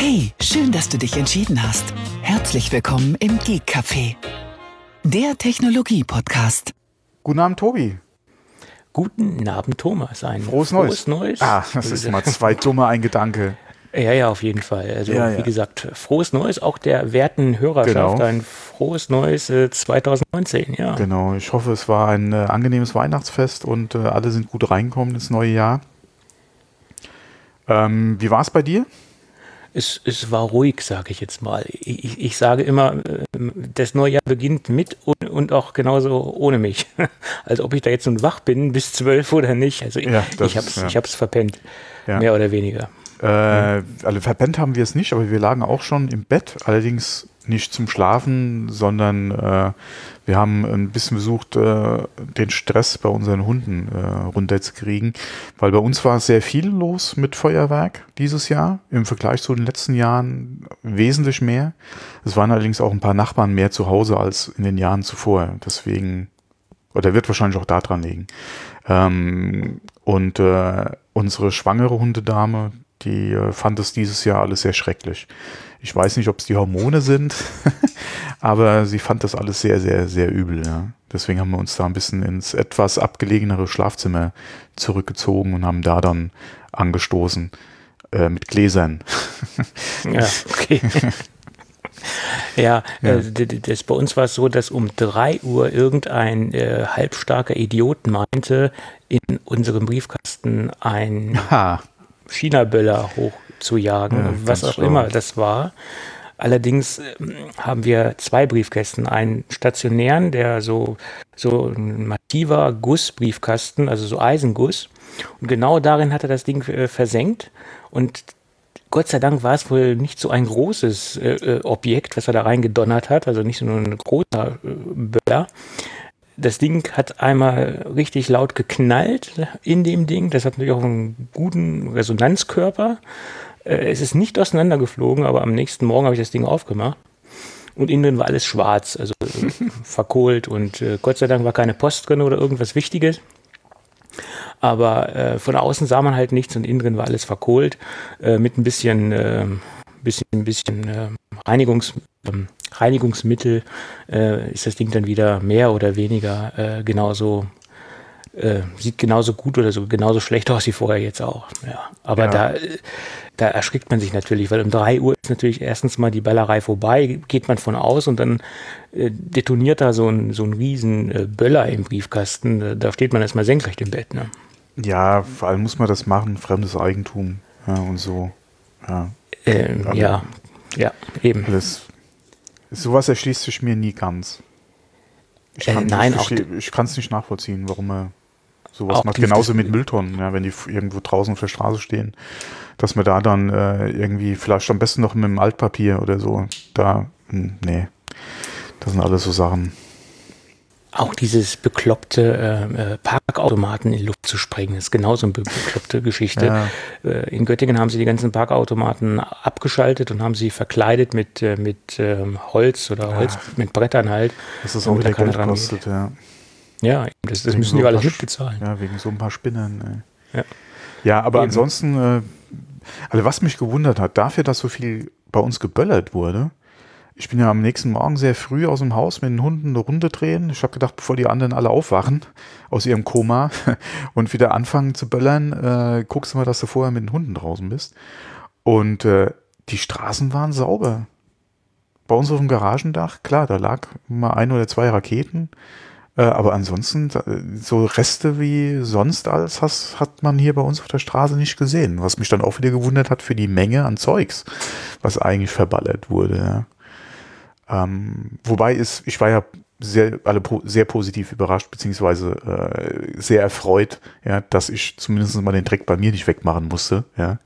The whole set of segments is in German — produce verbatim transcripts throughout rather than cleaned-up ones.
Hey, schön, dass du dich entschieden hast. Herzlich willkommen im Geek Café, der Technologie-Podcast. Guten Abend, Tobi. Guten Abend, Thomas. Ein frohes, frohes Neues. Neues. Ah, das ist mal zwei dumme ein Gedanke. Ja, ja, auf jeden Fall. Also Ja, wie ja. gesagt, frohes Neues, auch der werten Hörerschaft. Genau. Ein frohes Neues äh, zwanzig neunzehn, ja. Genau, ich hoffe, es war ein äh, angenehmes Weihnachtsfest und äh, alle sind gut reingekommen ins neue Jahr. Ähm, wie war es bei dir? Es, es war ruhig, sage ich jetzt mal. Ich, ich sage immer, äh, das neue Jahr beginnt mit und, und auch genauso ohne mich. Als ob ich da jetzt nun wach bin bis zwölf oder nicht. Also Ja, ich, das ich habe es ist, ja. ich hab's verpennt, Ja. mehr oder weniger. Äh, also verpennt haben wir es nicht, aber wir lagen auch schon im Bett, allerdings nicht zum Schlafen, sondern äh, wir haben ein bisschen versucht, äh, den Stress bei unseren Hunden äh, runterzukriegen, weil bei uns war sehr viel los mit Feuerwerk dieses Jahr, im Vergleich zu den letzten Jahren wesentlich mehr. Es waren allerdings auch ein paar Nachbarn mehr zu Hause als in den Jahren zuvor, deswegen, oder wird wahrscheinlich auch daran liegen. Ähm, und äh, unsere schwangere Hundedame, die äh, fand es dieses Jahr alles sehr schrecklich. Ich weiß nicht, ob es die Hormone sind, aber sie fand das alles sehr, sehr, sehr übel. Ja. Deswegen haben wir uns da ein bisschen ins etwas abgelegenere Schlafzimmer zurückgezogen und haben da dann angestoßen äh, mit Gläsern. Ja, okay. Ja, Ja. äh, d- d- das, bei uns war es so, dass um drei Uhr irgendein äh, halbstarker Idiot meinte, in unserem Briefkasten ein Ha, China-Böller hochzujagen, Ja, was ganz auch schlau. immer das war. Allerdings ähm, haben wir zwei Briefkästen, einen stationären, der so, so ein massiver Gussbriefkasten, also so Eisenguss. Und genau darin hat er das Ding äh, versenkt. Und Gott sei Dank war es wohl nicht so ein großes äh, äh, Objekt, was er da reingedonnert hat, also nicht so nur ein großer äh, Böller. Das Ding hat einmal richtig laut geknallt in dem Ding. Das hat natürlich auch einen guten Resonanzkörper. Äh, es ist nicht auseinandergeflogen, aber am nächsten Morgen habe ich das Ding aufgemacht. Und innen drin war alles schwarz, also äh, verkohlt. Und äh, Gott sei Dank war keine Post drin oder irgendwas Wichtiges. Aber äh, von außen sah man halt nichts und innen drin war alles verkohlt. Äh, mit ein bisschen, äh, bisschen, bisschen äh, Reinigungs, ähm, Reinigungsmittel äh, ist das Ding dann wieder mehr oder weniger äh, genauso, äh, sieht genauso gut oder so genauso schlecht aus wie vorher jetzt auch. Ja. Aber Ja. da, äh, da erschrickt man sich natürlich, weil um drei Uhr ist natürlich erstens mal die Ballerei vorbei, geht man von aus und dann äh, detoniert da so ein, so ein riesen äh, Böller im Briefkasten. Da, da steht man erstmal senkrecht im Bett. Ne? ja, vor allem muss man das machen, fremdes Eigentum, ja, und so. Ja, Ähm, Also- ja, ja, eben. das, sowas erschließt sich mir nie ganz. Ich Äh, kann nein, ich, auch versteh- ich kann es nicht nachvollziehen, warum er sowas Auch macht. dieses- Genauso mit Mülltonnen, ja, wenn die f- irgendwo draußen auf der Straße stehen, dass man da dann äh, irgendwie vielleicht am besten noch mit dem Altpapier oder so, da, hm, nee, das sind alles so Sachen. Auch dieses bekloppte äh, äh, Parkautomaten in die Luft zu sprengen, ist genauso eine be- bekloppte Geschichte. Ja. Äh, in Göttingen haben sie die ganzen Parkautomaten abgeschaltet und haben sie verkleidet mit, äh, mit ähm, Holz oder Holz mit Brettern halt. Dass das auch damit wieder da keiner Geld dran kostet, ja. Ja, eben, das, das Wegen müssen so die ein alles paar Sch- mitbezahlen. Ja, wegen so ein paar Spinnern. Ey. Ja. Ja, aber Eben. ansonsten, äh, also was mich gewundert hat, dafür, dass so viel bei uns geböllert wurde, ich bin ja am nächsten Morgen sehr früh aus dem Haus mit den Hunden eine Runde drehen. Ich habe gedacht, bevor die anderen alle aufwachen aus ihrem Koma und wieder anfangen zu böllern, äh, guckst du mal, dass du vorher mit den Hunden draußen bist. Und äh, die Straßen waren sauber. Bei uns auf dem Garagendach, klar, da lag mal ein oder zwei Raketen. Äh, aber ansonsten, äh, so Reste wie sonst alles has, hat man hier bei uns auf der Straße nicht gesehen. Was mich dann auch wieder gewundert hat für die Menge an Zeugs, was eigentlich verballert wurde. Ja. Ähm, wobei ist, ich war ja sehr, alle po, sehr positiv überrascht, beziehungsweise äh, sehr erfreut, ja, dass ich zumindest mal den Dreck bei mir nicht wegmachen musste. Ja.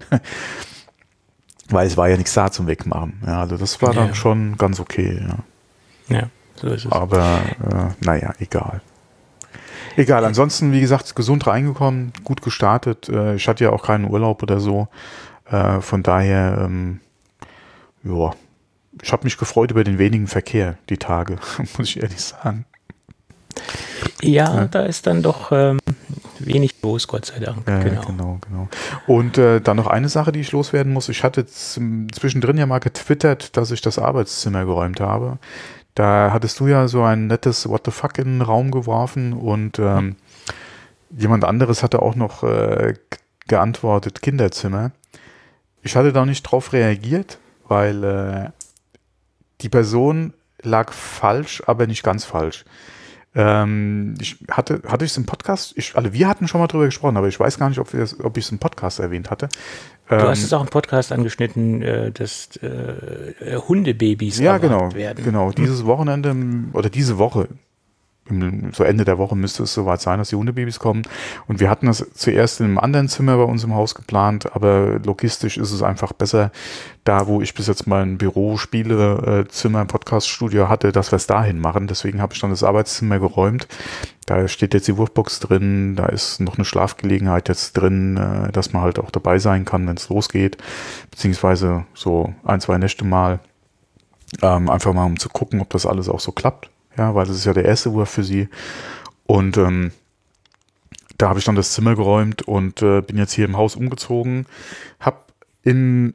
Weil es war ja nichts da zum Wegmachen. Ja, also das war dann Ja. schon ganz okay. Ja. Ja, so ist es. Aber äh, naja, egal. Egal, ansonsten, wie gesagt, gesund reingekommen, gut gestartet. Äh, ich hatte ja auch keinen Urlaub oder so. Äh, von daher, ähm, ja, ich habe mich gefreut über den wenigen Verkehr die Tage, muss ich ehrlich sagen. Ja, Ja. da ist dann doch ähm, wenig los, Gott sei Dank. Ja, genau. genau, genau. Und äh, dann noch eine Sache, die ich loswerden muss. Ich hatte zwischendrin ja mal getwittert, dass ich das Arbeitszimmer geräumt habe. Da hattest du ja so ein nettes What the fuck in den Raum geworfen und ähm, jemand anderes hatte auch noch äh, geantwortet, Kinderzimmer. Ich hatte da nicht drauf reagiert, weil äh, die Person lag falsch, aber nicht ganz falsch. Ähm, ich hatte, hatte ich es im Podcast, ich, also wir hatten schon mal drüber gesprochen, aber ich weiß gar nicht, ob, wir das, ob ich es im Podcast erwähnt hatte. Du Ähm, hast es auch im Podcast angeschnitten, äh, dass äh, Hundebabys ja, erwartet genau, werden. genau. Dieses Wochenende oder diese Woche, im, so Ende der Woche müsste es soweit sein, dass die Hundebabys kommen. Und wir hatten das zuerst in einem anderen Zimmer bei uns im Haus geplant, aber logistisch ist es einfach besser, da wo ich bis jetzt mein Büro, Spiele, Zimmer, Podcaststudio hatte, dass wir es dahin machen. Deswegen habe ich dann das Arbeitszimmer geräumt. Da steht jetzt die Wurfbox drin, da ist noch eine Schlafgelegenheit jetzt drin, dass man halt auch dabei sein kann, wenn es losgeht, beziehungsweise so ein, zwei Nächte mal, ähm, einfach mal um zu gucken, ob das alles auch so klappt. Ja, weil das ist ja der erste Wurf für sie. Und ähm, da habe ich dann das Zimmer geräumt und äh, bin jetzt hier im Haus umgezogen. Hab in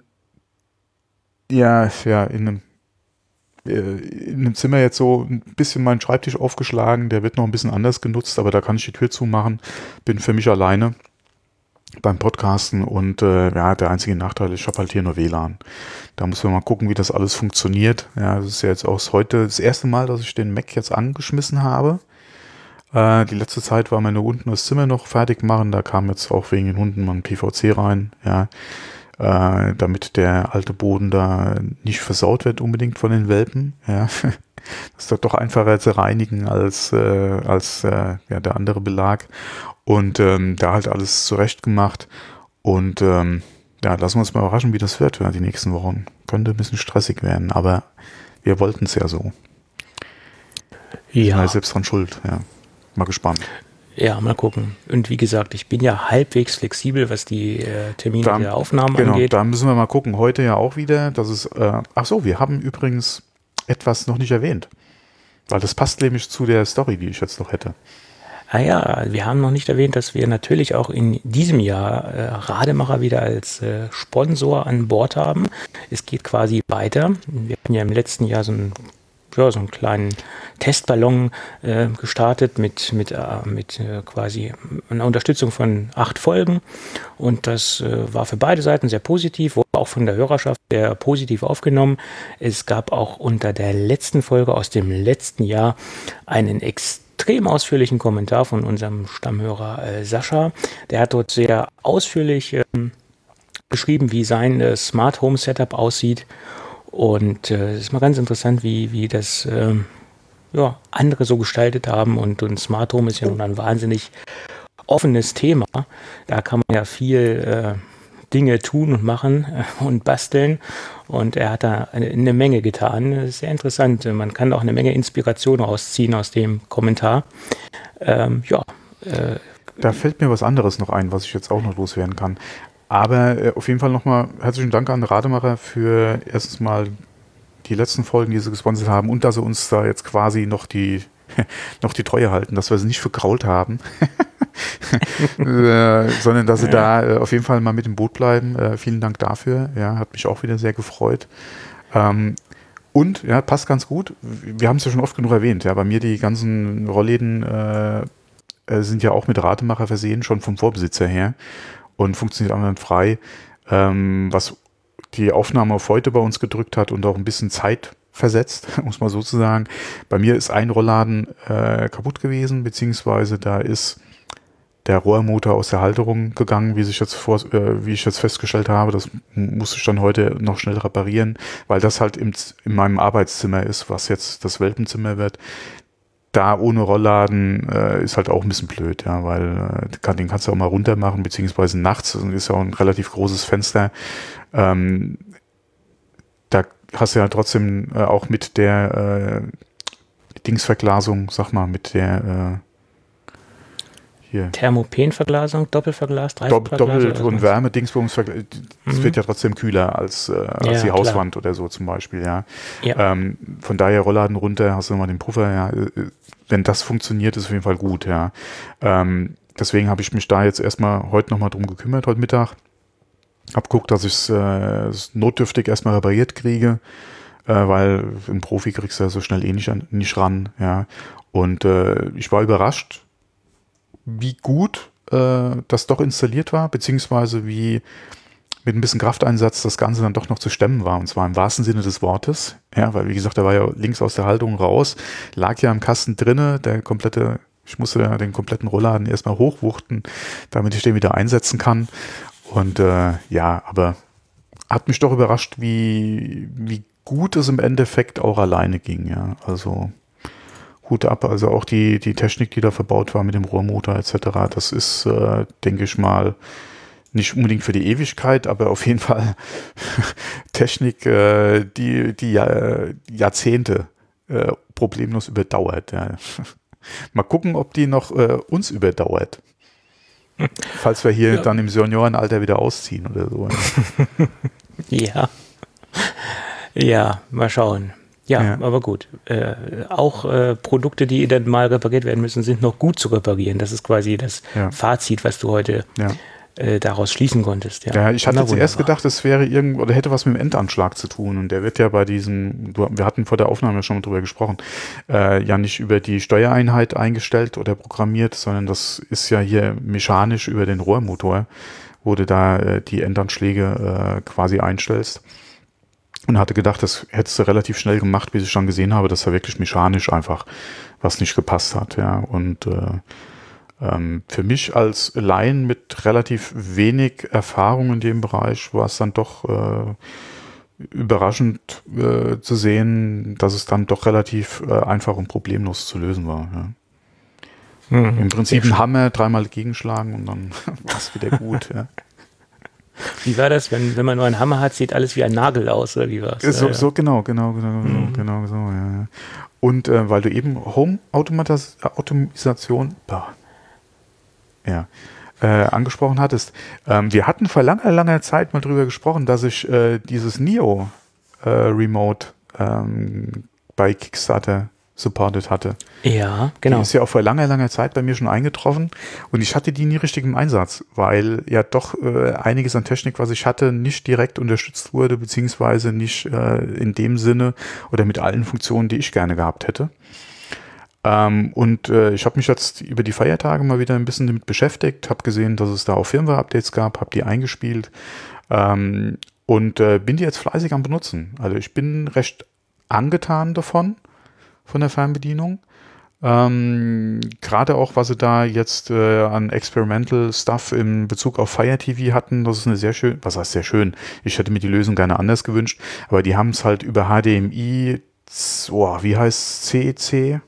ja, ja, in einem, äh, in einem Zimmer jetzt so ein bisschen meinen Schreibtisch aufgeschlagen. Der wird noch ein bisschen anders genutzt, aber da kann ich die Tür zumachen. Bin für mich alleine beim Podcasten und äh, ja, der einzige Nachteil ist, ich habe halt hier nur W L A N. Da müssen wir mal gucken, wie das alles funktioniert. Ja, das ist ja jetzt auch heute das erste Mal, dass ich den Mac jetzt angeschmissen habe. Äh, die letzte Zeit war meine unten das Zimmer noch fertig machen. Da kam jetzt auch wegen den Hunden mal ein P V C rein, ja, äh, damit der alte Boden da nicht versaut wird unbedingt von den Welpen. Ja, das ist doch, doch einfacher zu reinigen als äh, als äh, ja, der andere Belag. Und ähm, da halt alles zurecht gemacht. Und ähm, ja, lassen wir uns mal überraschen, wie das wird, ja, die nächsten Wochen. Könnte ein bisschen stressig werden, aber wir wollten es ja so. Ja. Ja, selbst dran schuld, ja. Mal gespannt. Ja, mal gucken. Und wie gesagt, ich bin ja halbwegs flexibel, was die äh, Termine da, der Aufnahmen genau, angeht. Da müssen wir mal gucken. Heute ja auch wieder, dass es, äh, ach so, wir haben übrigens etwas noch nicht erwähnt. Weil das passt nämlich zu der Story, die ich jetzt noch hätte. Ah ja, wir haben noch nicht erwähnt, dass wir natürlich auch in diesem Jahr äh, Rademacher wieder als äh, Sponsor an Bord haben. Es geht quasi weiter. Wir hatten ja im letzten Jahr so einen, ja, so einen kleinen Testballon äh, gestartet mit, mit, äh, mit äh, quasi einer Unterstützung von acht Folgen. Und das äh, war für beide Seiten sehr positiv, wurde auch von der Hörerschaft sehr positiv aufgenommen. Es gab auch unter der letzten Folge aus dem letzten Jahr einen extrem extrem ausführlichen Kommentar von unserem Stammhörer äh, Sascha. Der hat dort sehr ausführlich ähm, beschrieben, wie sein äh, Smart Home Setup aussieht. Und es äh, ist mal ganz interessant, wie, wie das äh, ja, andere so gestaltet haben. Und, und Smart Home ist ja nun ein wahnsinnig offenes Thema. Da kann man ja viel äh, Dinge tun und machen äh, und basteln. Und er hat da eine, eine Menge getan. Das ist sehr interessant. Man kann auch eine Menge Inspiration rausziehen aus dem Kommentar. Ähm, ja. Äh, da fällt mir was anderes noch ein, was ich jetzt auch noch loswerden kann. Aber äh, auf jeden Fall nochmal herzlichen Dank an Rademacher für erstens mal die letzten Folgen, die sie gesponsert haben und dass sie uns da jetzt quasi noch die noch die Treue halten, dass wir sie nicht vergrault haben, äh, sondern dass sie ja. da äh, auf jeden Fall mal mit im Boot bleiben. Äh, vielen Dank dafür. Ja, hat mich auch wieder sehr gefreut. Ähm, und, ja, passt ganz gut. Wir haben es ja schon oft genug erwähnt. Ja, bei mir die ganzen Rollläden äh, äh, sind ja auch mit Rademacher versehen, schon vom Vorbesitzer her und funktioniert einwandfrei. Ähm, was die Aufnahme auf heute bei uns gedrückt hat und auch ein bisschen Zeit versetzt, muss man sozusagen. Bei mir ist ein Rollladen äh, kaputt gewesen, beziehungsweise da ist der Rohrmotor aus der Halterung gegangen, wie sich jetzt vor, äh, wie ich jetzt festgestellt habe. Das musste ich dann heute noch schnell reparieren, weil das halt im, in meinem Arbeitszimmer ist, was jetzt das Welpenzimmer wird. Da ohne Rollladen äh, ist halt auch ein bisschen blöd, ja, weil äh, kann, den kannst du auch mal runter machen, beziehungsweise nachts, das ist ja auch ein relativ großes Fenster. Ähm, da hast du ja trotzdem äh, auch mit der äh, Dingsverglasung, sag mal, mit der äh, hier. Thermopenverglasung, Doppelverglas, Dreifachverglas. Doppelt- und Wärme-Dingsbumsverglas, es mhm. wird ja trotzdem kühler als, äh, als ja, die Hauswand klar. oder so zum Beispiel, ja. ja. Ähm, von daher Rollladen runter, hast du nochmal den Puffer, ja. Wenn das funktioniert, ist auf jeden Fall gut, ja. Ähm, deswegen habe ich mich da jetzt erstmal heute nochmal drum gekümmert, heute Mittag. Hab geguckt, dass ich es äh, notdürftig erstmal repariert kriege, äh, weil ein Profi kriegst du ja so schnell eh nicht, an, nicht ran. Ja. Und äh, ich war überrascht, wie gut äh, das doch installiert war, beziehungsweise wie mit ein bisschen Krafteinsatz das Ganze dann doch noch zu stemmen war. Und zwar im wahrsten Sinne des Wortes. Ja, weil wie gesagt, der war ja links aus der Haltung raus, lag ja im Kasten drinne, der komplette, ich musste ja den kompletten Rollladen erstmal hochwuchten, damit ich den wieder einsetzen kann. Und äh, ja, aber hat mich doch überrascht, wie, wie gut es im Endeffekt auch alleine ging. Ja, also Hut ab. Also auch die, die Technik, die da verbaut war mit dem Rohrmotor et cetera. Das ist, äh, denke ich mal, nicht unbedingt für die Ewigkeit, aber auf jeden Fall Technik, äh, die die Jahr, Jahrzehnte äh, problemlos überdauert. Ja. Mal gucken, ob die noch äh, uns überdauert. Falls wir hier ja. dann im Seniorenalter wieder ausziehen oder so. Ja. Ja, mal schauen. Ja, ja. aber gut. Äh, auch äh, Produkte, die dann mal repariert werden müssen, sind noch gut zu reparieren. Das ist quasi das ja. Fazit, was du heute ja. äh, daraus schließen konntest. Ja, ja ich hatte zuerst gedacht, es wäre irgendwo oder hätte was mit dem Endanschlag zu tun. Und der wird ja bei diesem, wir hatten vor der Aufnahme schon mal drüber gesprochen, äh, ja nicht über die Steuereinheit eingestellt oder programmiert, sondern das ist ja hier mechanisch über den Rohrmotor, wo du da äh, die Endanschläge äh, quasi einstellst. Und hatte gedacht, das hättest du relativ schnell gemacht, bis ich schon gesehen habe, dass da wirklich mechanisch einfach was nicht gepasst hat. Ja. Und äh, ähm, für mich als Laien mit relativ wenig Erfahrung in dem Bereich war es dann doch äh, überraschend äh, zu sehen, dass es dann doch relativ äh, einfach und problemlos zu lösen war. Ja. Mhm. Im Prinzip ein Hammer, dreimal gegenschlagen und dann war es wieder gut. Ja. Wie war das, wenn, wenn man nur einen Hammer hat, sieht alles wie ein Nagel aus, oder wie war es? So, so, genau, genau, genau, mhm. genau, so, ja. Und äh, weil du eben Home-Automatisation ja, äh, angesprochen hattest, ähm, wir hatten vor langer, langer Zeit mal drüber gesprochen, dass ich äh, dieses Neo äh, Remote ähm, bei Kickstarter supported hatte. Ja, genau. Die ist ja auch vor langer, langer Zeit bei mir schon eingetroffen und ich hatte die nie richtig im Einsatz, weil ja doch äh, einiges an Technik, was ich hatte, nicht direkt unterstützt wurde, beziehungsweise nicht äh, in dem Sinne oder mit allen Funktionen, die ich gerne gehabt hätte. Ähm, und äh, ich habe mich jetzt über die Feiertage mal wieder ein bisschen damit beschäftigt, habe gesehen, dass es da auch Firmware-Updates gab, habe die eingespielt ähm, und äh, bin die jetzt fleißig am Benutzen. Also ich bin recht angetan davon, von der Fernbedienung. Ähm, gerade auch, was sie da jetzt äh, an Experimental Stuff in Bezug auf Fire T V hatten, das ist eine sehr schön, was heißt sehr schön, ich hätte mir die Lösung gerne anders gewünscht, aber die haben es halt über H D M I, oh, wie heißt C E C?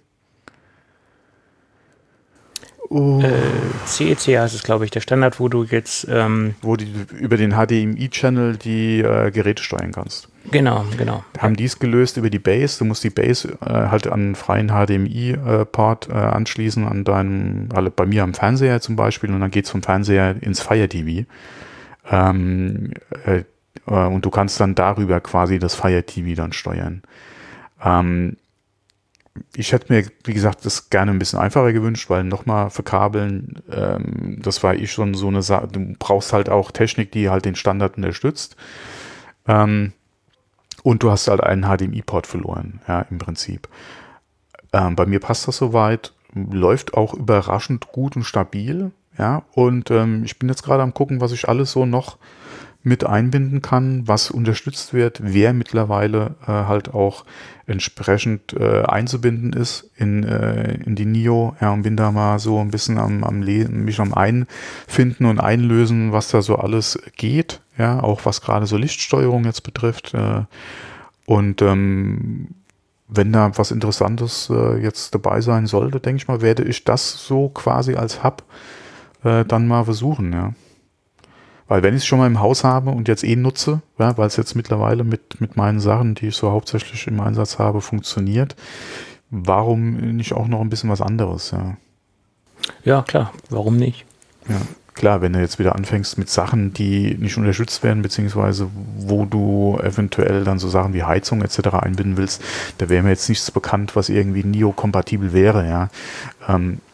Oh. Äh, C E C heißt es, glaube ich, der Standard, wo du jetzt ähm wo du über den H D M I-Channel die äh, Geräte steuern kannst. Genau, genau. Haben die es gelöst über die Base. Du musst die Base äh, halt an einen freien H D M I-Port äh, anschließen, an deinem, also bei mir am Fernseher zum Beispiel, und dann geht es vom Fernseher ins Fire T V. Ähm, äh, und du kannst dann darüber quasi das Fire T V dann steuern. Ähm, ich hätte mir, wie gesagt, das gerne ein bisschen einfacher gewünscht, weil nochmal verkabeln, ähm, das war eh schon so eine Sache, du brauchst halt auch Technik, die halt den Standard unterstützt. Ähm, Und du hast halt einen H D M I-Port verloren, ja, im Prinzip. Ähm, bei mir passt das soweit, läuft auch überraschend gut und stabil, ja, und ähm, ich bin jetzt gerade am gucken, was ich alles so noch mit einbinden kann, was unterstützt wird, wer mittlerweile äh, halt auch entsprechend äh, einzubinden ist in, äh, in die Neo, ja, und bin da mal so ein bisschen am, am Le- mich am Einfinden und Einlösen, was da so alles geht, ja, auch was gerade so Lichtsteuerung jetzt betrifft, äh, und ähm, wenn da was Interessantes äh, jetzt dabei sein sollte, denke ich mal, werde ich das so quasi als Hub äh, dann mal versuchen, ja. Weil wenn ich es schon mal im Haus habe und jetzt eh nutze, ja, weil es jetzt mittlerweile mit, mit meinen Sachen, die ich so hauptsächlich im Einsatz habe, funktioniert, warum nicht auch noch ein bisschen was anderes? Ja, ja klar, warum nicht? Ja, klar, wenn du jetzt wieder anfängst mit Sachen, die nicht unterstützt werden, beziehungsweise wo du eventuell dann so Sachen wie Heizung et cetera einbinden willst, da wäre mir jetzt nichts bekannt, was irgendwie Neo-kompatibel wäre, ja. Ähm,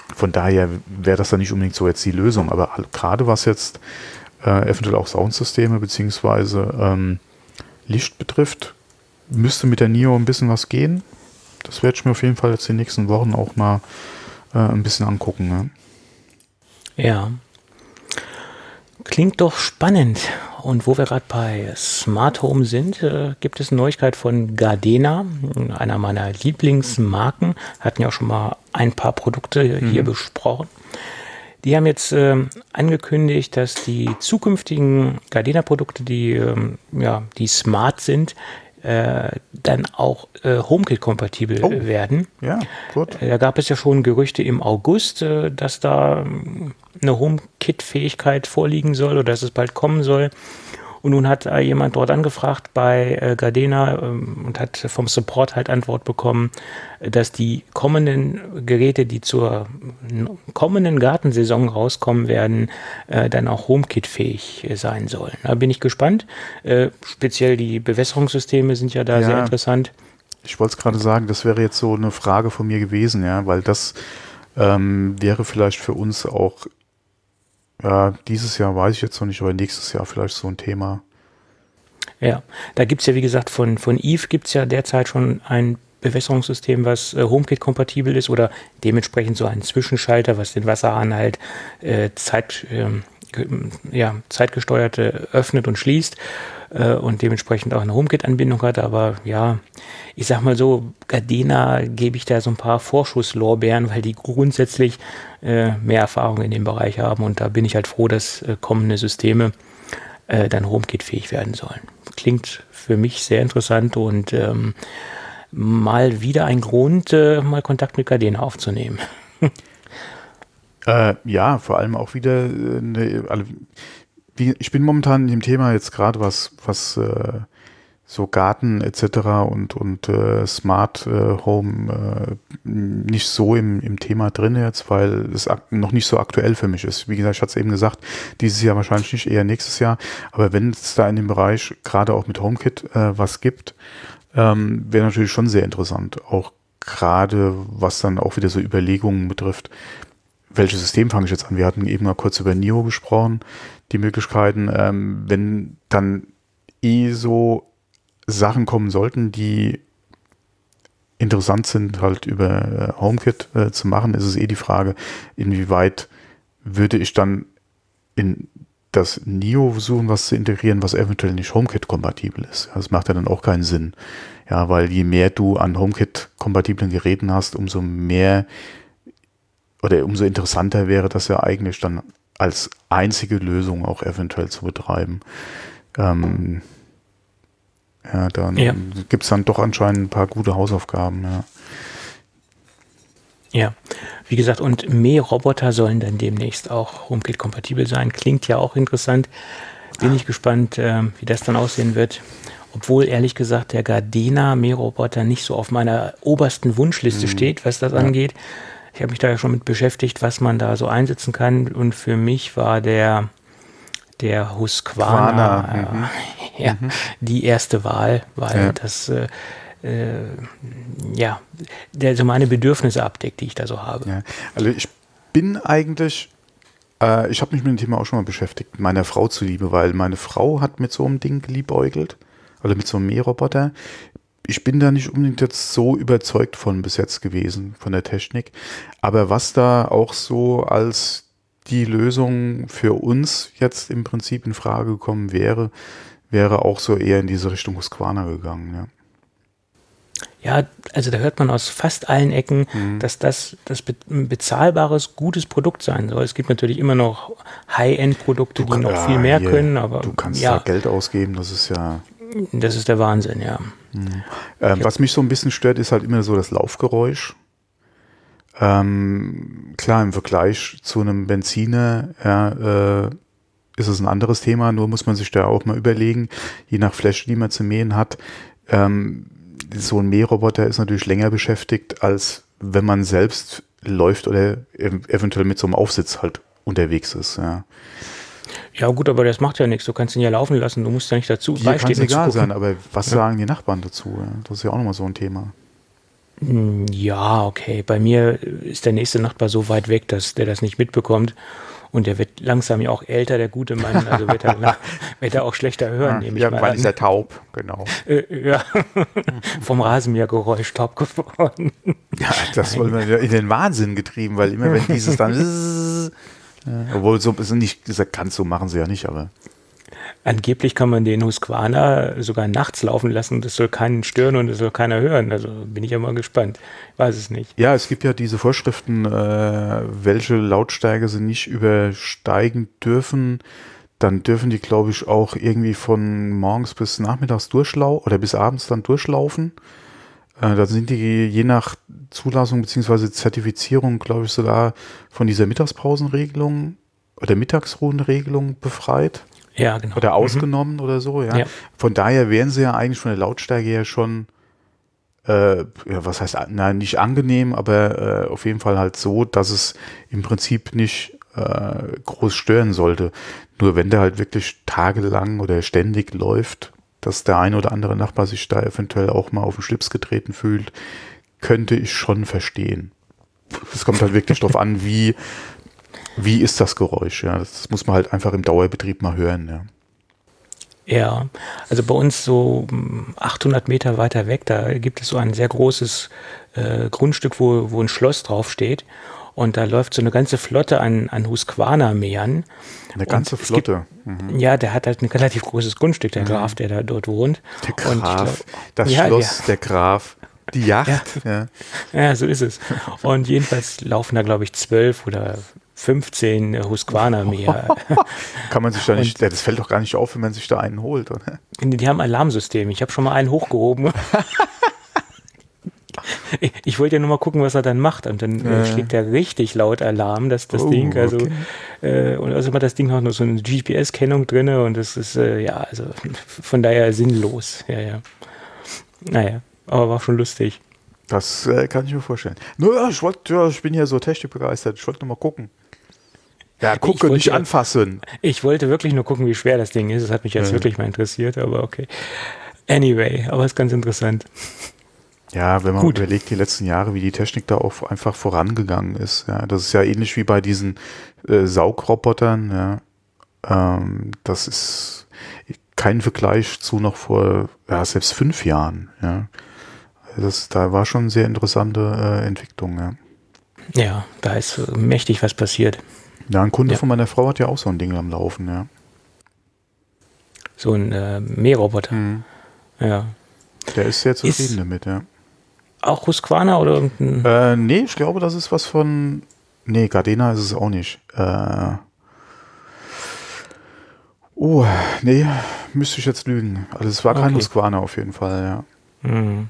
von daher wäre das dann nicht unbedingt so jetzt die Lösung, aber gerade was jetzt äh, eventuell auch Soundsysteme beziehungsweise ähm, Licht betrifft, müsste mit der Nio ein bisschen was gehen. Das werde ich mir auf jeden Fall jetzt in den nächsten Wochen auch mal äh, ein bisschen angucken. Ne? Ja. Klingt doch spannend. Und wo wir gerade bei Smart Home sind, äh, gibt es eine Neuigkeit von Gardena, einer meiner Lieblingsmarken. Hatten ja auch schon mal ein paar Produkte mhm. hier besprochen. Die haben jetzt äh, angekündigt, dass die zukünftigen Gardena-Produkte, die, ähm, ja, die smart sind, äh, dann auch äh, HomeKit-kompatibel oh. werden. Ja, gut. Äh, da gab es ja schon Gerüchte im August, äh, dass da äh, eine HomeKit-Fähigkeit vorliegen soll oder dass es bald kommen soll. Und nun hat äh, jemand dort angefragt bei äh, Gardena ähm, und hat vom Support halt Antwort bekommen, dass die kommenden Geräte, die zur n- kommenden Gartensaison rauskommen werden, äh, dann auch HomeKit-fähig äh, sein sollen. Da bin ich gespannt. Äh, speziell die Bewässerungssysteme sind ja da ja, sehr interessant. Ich wollte es gerade sagen, das wäre jetzt so eine Frage von mir gewesen, ja, weil das ähm, wäre vielleicht für uns auch Ja, dieses Jahr weiß ich jetzt noch nicht, aber nächstes Jahr vielleicht so ein Thema. Ja, da gibt es ja, wie gesagt, von, von Eve gibt es ja derzeit schon ein Bewässerungssystem, was äh, HomeKit-kompatibel ist oder dementsprechend so ein Zwischenschalter, was den Wasserhahn halt äh, Zeit, ähm, ge- ja, zeitgesteuerte öffnet und schließt äh, und dementsprechend auch eine HomeKit-Anbindung hat. Aber ja, ich sag mal so, Gardena gebe ich da so ein paar Vorschusslorbeeren, weil die grundsätzlich äh, mehr Erfahrung in dem Bereich haben und da bin ich halt froh, dass äh, kommende Systeme äh, dann HomeKit-fähig werden sollen. Klingt für mich sehr interessant und ähm, mal wieder ein Grund, äh, mal Kontakt mit Gardena aufzunehmen. äh, ja, vor allem auch wieder, äh, ne, also, wie, ich bin momentan in dem Thema jetzt gerade was, was äh, so Garten et cetera und, und äh, Smart äh, Home äh, nicht so im, im Thema drin jetzt, weil es ak- noch nicht so aktuell für mich ist. Wie gesagt, ich hatte es eben gesagt, dieses Jahr wahrscheinlich nicht, eher nächstes Jahr. Aber wenn es da in dem Bereich gerade auch mit HomeKit äh, was gibt, ähm, wäre natürlich schon sehr interessant. Auch gerade, was dann auch wieder so Überlegungen betrifft, welches System fange ich jetzt an? Wir hatten eben mal kurz über Nio gesprochen, die Möglichkeiten, ähm, wenn dann eh so Sachen kommen sollten, die interessant sind, halt über äh, HomeKit äh, zu machen, ist es eh die Frage, inwieweit würde ich dann in das Nio versuchen, was zu integrieren, was eventuell nicht HomeKit-kompatibel ist. Das macht ja dann auch keinen Sinn. Ja, weil je mehr du an HomeKit-kompatiblen Geräten hast, umso mehr oder umso interessanter wäre das ja eigentlich dann als einzige Lösung auch eventuell zu betreiben. Ähm, Ja, dann ja. gibt es dann doch anscheinend ein paar gute Hausaufgaben, ja. Ja, wie gesagt, und Mähroboter sollen dann demnächst auch HomeKit-kompatibel sein. Klingt ja auch interessant. Bin ich gespannt, äh, wie das dann aussehen wird. Obwohl, ehrlich gesagt, der Gardena Mähroboter nicht so auf meiner obersten Wunschliste mhm. steht, was das ja. angeht. Ich habe mich da ja schon mit beschäftigt, was man da so einsetzen kann. Und für mich war der der Husqvarna äh, mhm. ja, mhm. die erste Wahl, weil ja. das äh, äh, ja, der so meine Bedürfnisse abdeckt, die ich da so habe. Ja. Also ich bin eigentlich, äh, ich habe mich mit dem Thema auch schon mal beschäftigt, meiner Frau zuliebe, weil meine Frau hat mit so einem Ding geliebäugelt, also mit so einem Mähroboter. Ich bin da nicht unbedingt jetzt so überzeugt von bis jetzt gewesen, von der Technik, aber was da auch so als die Lösung für uns jetzt im Prinzip in Frage gekommen wäre, wäre auch so eher in diese Richtung Husqvarna gegangen. Ja, ja, also da hört man aus fast allen Ecken, mhm. dass das, das ein bezahlbares, gutes Produkt sein soll. Es gibt natürlich immer noch High-End-Produkte, die noch ja, viel mehr hier, können. Aber du kannst ja, da Geld ausgeben, das ist ja... Das ist der Wahnsinn, ja. Mhm. Ähm, was mich so ein bisschen stört, ist halt immer so das Laufgeräusch. Ähm, klar, im Vergleich zu einem Benziner ja, äh, ist es ein anderes Thema, nur muss man sich da auch mal überlegen, je nach Fläche, die man zu mähen hat. Ähm, so ein Mähroboter ist natürlich länger beschäftigt, als wenn man selbst läuft oder ev- eventuell mit so einem Aufsitz halt unterwegs ist. Ja. Ja gut, aber das macht ja nichts, du kannst ihn ja laufen lassen, du musst ja nicht dazu Dir kann es egal sein, aber was ja. sagen die Nachbarn dazu? Ja? Das ist ja auch nochmal so ein Thema. Ja, okay. Bei mir ist der nächste Nachbar so weit weg, dass der das nicht mitbekommt. Und der wird langsam ja auch älter, der gute Mann. Also wird er, wird er auch schlechter hören, nehme ich Ja, mal irgendwann an. ist er taub, genau. Äh, ja, vom Rasenmähergeräusch taub geworden. Ja, das wollen wir ja in den Wahnsinn getrieben, weil immer wenn dieses dann ja, obwohl so ist nicht gesagt, ganz so machen sie ja nicht, aber Angeblich kann man den Husqvarna sogar nachts laufen lassen und es soll keinen stören und es soll keiner hören. Also bin ich ja mal gespannt. Ich weiß es nicht. ja, es gibt ja diese Vorschriften, äh, welche Lautstärke sie nicht übersteigen dürfen. Dann dürfen die, glaube ich, auch irgendwie von morgens bis nachmittags durchlaufen oder bis abends dann durchlaufen. Äh, da sind die je nach Zulassung bzw. Zertifizierung, glaube ich, sogar von dieser Mittagspausenregelung oder Mittagsruhenregelung befreit. Ja, genau. Oder ausgenommen mhm. oder so, ja. ja. Von daher wären sie ja eigentlich von der Lautstärke her schon, äh, ja, was heißt, nein, nicht angenehm, aber äh, auf jeden Fall halt so, dass es im Prinzip nicht äh, groß stören sollte. Nur wenn der halt wirklich tagelang oder ständig läuft, dass der eine oder andere Nachbar sich da eventuell auch mal auf den Schlips getreten fühlt, könnte ich schon verstehen. Es kommt halt wirklich drauf an, wie Wie ist das Geräusch? Ja, das muss man halt einfach im Dauerbetrieb mal hören. Ja, ja, also bei uns so achthundert Meter weiter weg, da gibt es so ein sehr großes äh, Grundstück, wo, wo ein Schloss draufsteht. Und da läuft so eine ganze Flotte an, an Husqvarna-Mähern. Eine ganze Flotte? Gibt, mhm. Ja, der hat halt ein relativ großes Grundstück, der mhm. Graf, der da dort wohnt. Der Graf, Und glaub, das ja, Schloss, der, der Graf, die Yacht. Ja, ja. ja so ist es. Und jedenfalls laufen da, glaube ich, zwölf oder fünfzehn Husqvarna-Mäher. Kann man sich da nicht, und, das fällt doch gar nicht auf, wenn man sich da einen holt, oder? Die haben ein Alarmsystem. Ich habe schon mal einen hochgehoben. ich, ich wollte ja nur mal gucken, was er dann macht. Und dann äh. schlägt er richtig laut Alarm, dass das oh, Ding, also, okay. äh, und also hat das Ding hat noch so eine G P S-Kennung drin und das ist, äh, ja, also von daher sinnlos. Ja, ja. Naja, aber war schon lustig. Das äh, kann ich mir vorstellen. Nur, ja, ich wollte, ja, ich bin hier so technikbegeistert, ich wollte nur mal gucken. Ja, gucke, nicht anfassen. Ich wollte wirklich nur gucken, wie schwer das Ding ist. Das hat mich jetzt ja. wirklich mal interessiert, aber okay. Anyway, aber ist ganz interessant. Ja, wenn man Gut. überlegt, die letzten Jahre, wie die Technik da auch einfach vorangegangen ist. Ja, das ist ja ähnlich wie bei diesen äh, Saugrobotern. Ja. Ähm, das ist kein Vergleich zu noch vor, ja, selbst fünf Jahren. Ja. Das, da war schon eine sehr interessante äh, Entwicklung. Ja. ja, da ist äh, mächtig was passiert. Ja, ein Kunde ja. von meiner Frau hat ja auch so ein Ding am Laufen, ja. So ein äh, Mähroboter. Mhm. Ja. Der ist sehr zufrieden ist damit, ja. Auch Husqvarna oder irgendein? Äh, nee, ich glaube, das ist was von. Nee, Gardena ist es auch nicht. Äh, oh, nee, müsste ich jetzt lügen. Also es war kein okay. Husqvarna auf jeden Fall, ja. Mhm.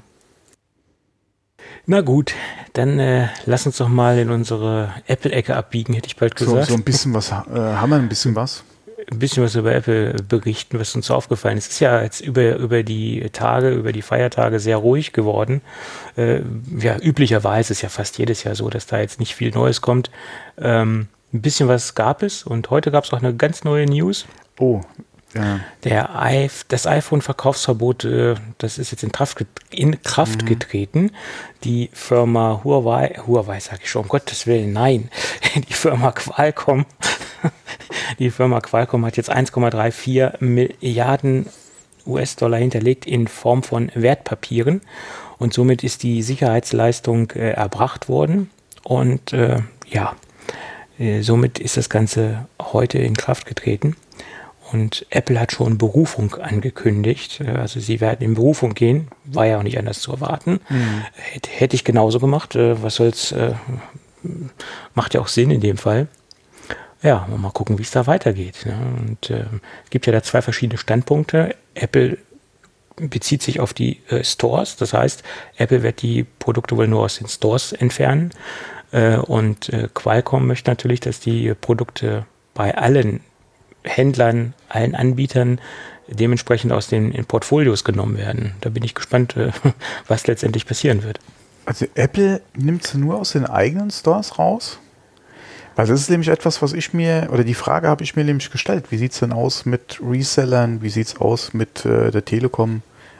Na gut, dann äh, lass uns doch mal in unsere Apple-Ecke abbiegen, hätte ich bald gesagt. So, so ein bisschen was, äh, haben wir ein bisschen was? Ein bisschen was über Apple berichten, was uns aufgefallen ist. Es ist ja jetzt über, über die Tage, über die Feiertage sehr ruhig geworden. Äh, ja, üblicherweise ist ja fast jedes Jahr so, dass da jetzt nicht viel Neues kommt. Ähm, ein bisschen was gab es und heute gab es auch eine ganz neue News. Oh, ja. Der I- das iPhone-Verkaufsverbot, äh, das ist jetzt in Kraft, in Kraft mhm. getreten. Die Firma Huawei, Huawei sage ich schon, um Gottes Willen, nein, die Firma Qualcomm, die Firma Qualcomm hat jetzt eins Komma vierunddreißig Milliarden U S-Dollar hinterlegt in Form von Wertpapieren und somit ist die Sicherheitsleistung äh, erbracht worden und äh, ja, äh, somit ist das Ganze heute in Kraft getreten. Und Apple hat schon Berufung angekündigt. Also sie werden in Berufung gehen. War ja auch nicht anders zu erwarten. Mhm. Hätte, hätte ich genauso gemacht. Was soll's? Äh, macht ja auch Sinn in dem Fall. Ja, mal gucken, wie es da weitergeht. Und äh, es gibt ja da zwei verschiedene Standpunkte. Apple bezieht sich auf die äh, Stores. Das heißt, Apple wird die Produkte wohl nur aus den Stores entfernen. Äh, und äh, Qualcomm möchte natürlich, dass die Produkte bei allen Händlern, allen Anbietern dementsprechend aus den Portfolios genommen werden. Da bin ich gespannt, was letztendlich passieren wird. Also Apple nimmt sie nur aus den eigenen Stores raus? Weil das ist nämlich etwas, was ich mir, oder die Frage habe ich mir nämlich gestellt. Wie sieht es denn aus mit Resellern? Wie sieht es aus mit äh, der Telekom?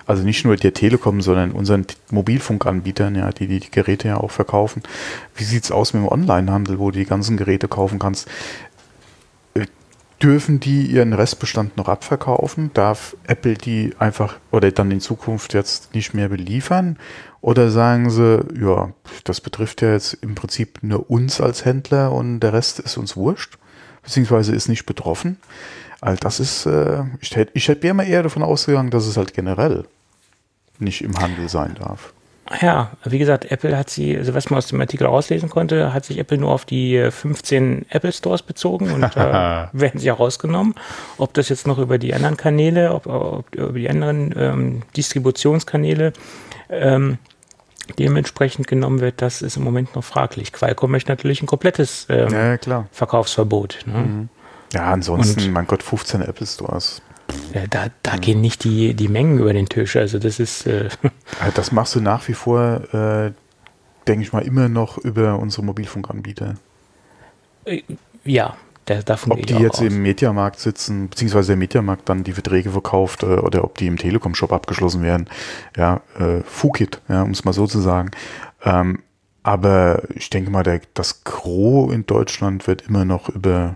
Also nicht nur der Telekom, sondern unseren T- Mobilfunkanbietern, ja, die, die die Geräte ja auch verkaufen. Wie sieht's aus mit dem Onlinehandel, wo du die ganzen Geräte kaufen kannst? Äh, Dürfen die ihren Restbestand noch abverkaufen? Darf Apple die einfach oder dann in Zukunft jetzt nicht mehr beliefern? Oder sagen sie, ja, das betrifft ja jetzt im Prinzip nur uns als Händler und der Rest ist uns wurscht, beziehungsweise ist nicht betroffen? Also das ist, äh, ich hätte ich hätt, wäre mal eher davon ausgegangen, dass es halt generell nicht im Handel sein darf. Ja, wie gesagt, Apple hat sie, also was man aus dem Artikel rauslesen konnte, hat sich Apple nur auf die fünfzehn Apple Stores bezogen und äh, werden sie auch rausgenommen. Ob das jetzt noch über die anderen Kanäle, ob, ob über die anderen ähm, Distributionskanäle ähm, dementsprechend genommen wird, das ist im Moment noch fraglich. Qualcomm möchte natürlich ein komplettes ähm, Ja, klar. Verkaufsverbot. Ne? Mhm. Ja, ansonsten, Und- mein Gott, fünfzehn Apple Stores. Ja, da da gehen nicht die, die Mengen über den Tisch. Also das ist äh, Also das machst du nach wie vor, äh, denke ich mal, immer noch über unsere Mobilfunkanbieter. ja, da, davon gehe Ob ich die auch jetzt aus. im Mediamarkt sitzen, beziehungsweise der Mediamarkt dann die Verträge verkauft äh, oder ob die im Telekom-Shop abgeschlossen werden. Ja, äh, Fukit, ja, um es mal so zu sagen. Ähm, aber ich denke mal, der, das Gros in Deutschland wird immer noch über,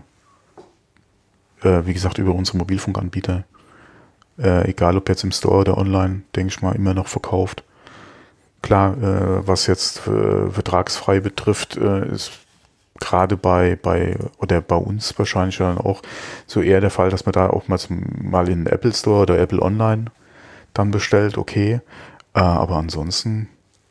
äh, wie gesagt, über unsere Mobilfunkanbieter, äh, egal ob jetzt im Store oder online, denke ich mal, immer noch verkauft. Klar, äh, was jetzt äh, vertragsfrei betrifft, äh, ist gerade bei, bei, oder bei uns wahrscheinlich dann auch so eher der Fall, dass man da auch mal, zum, mal in den Apple Store oder Apple Online dann bestellt, okay. Äh, aber ansonsten,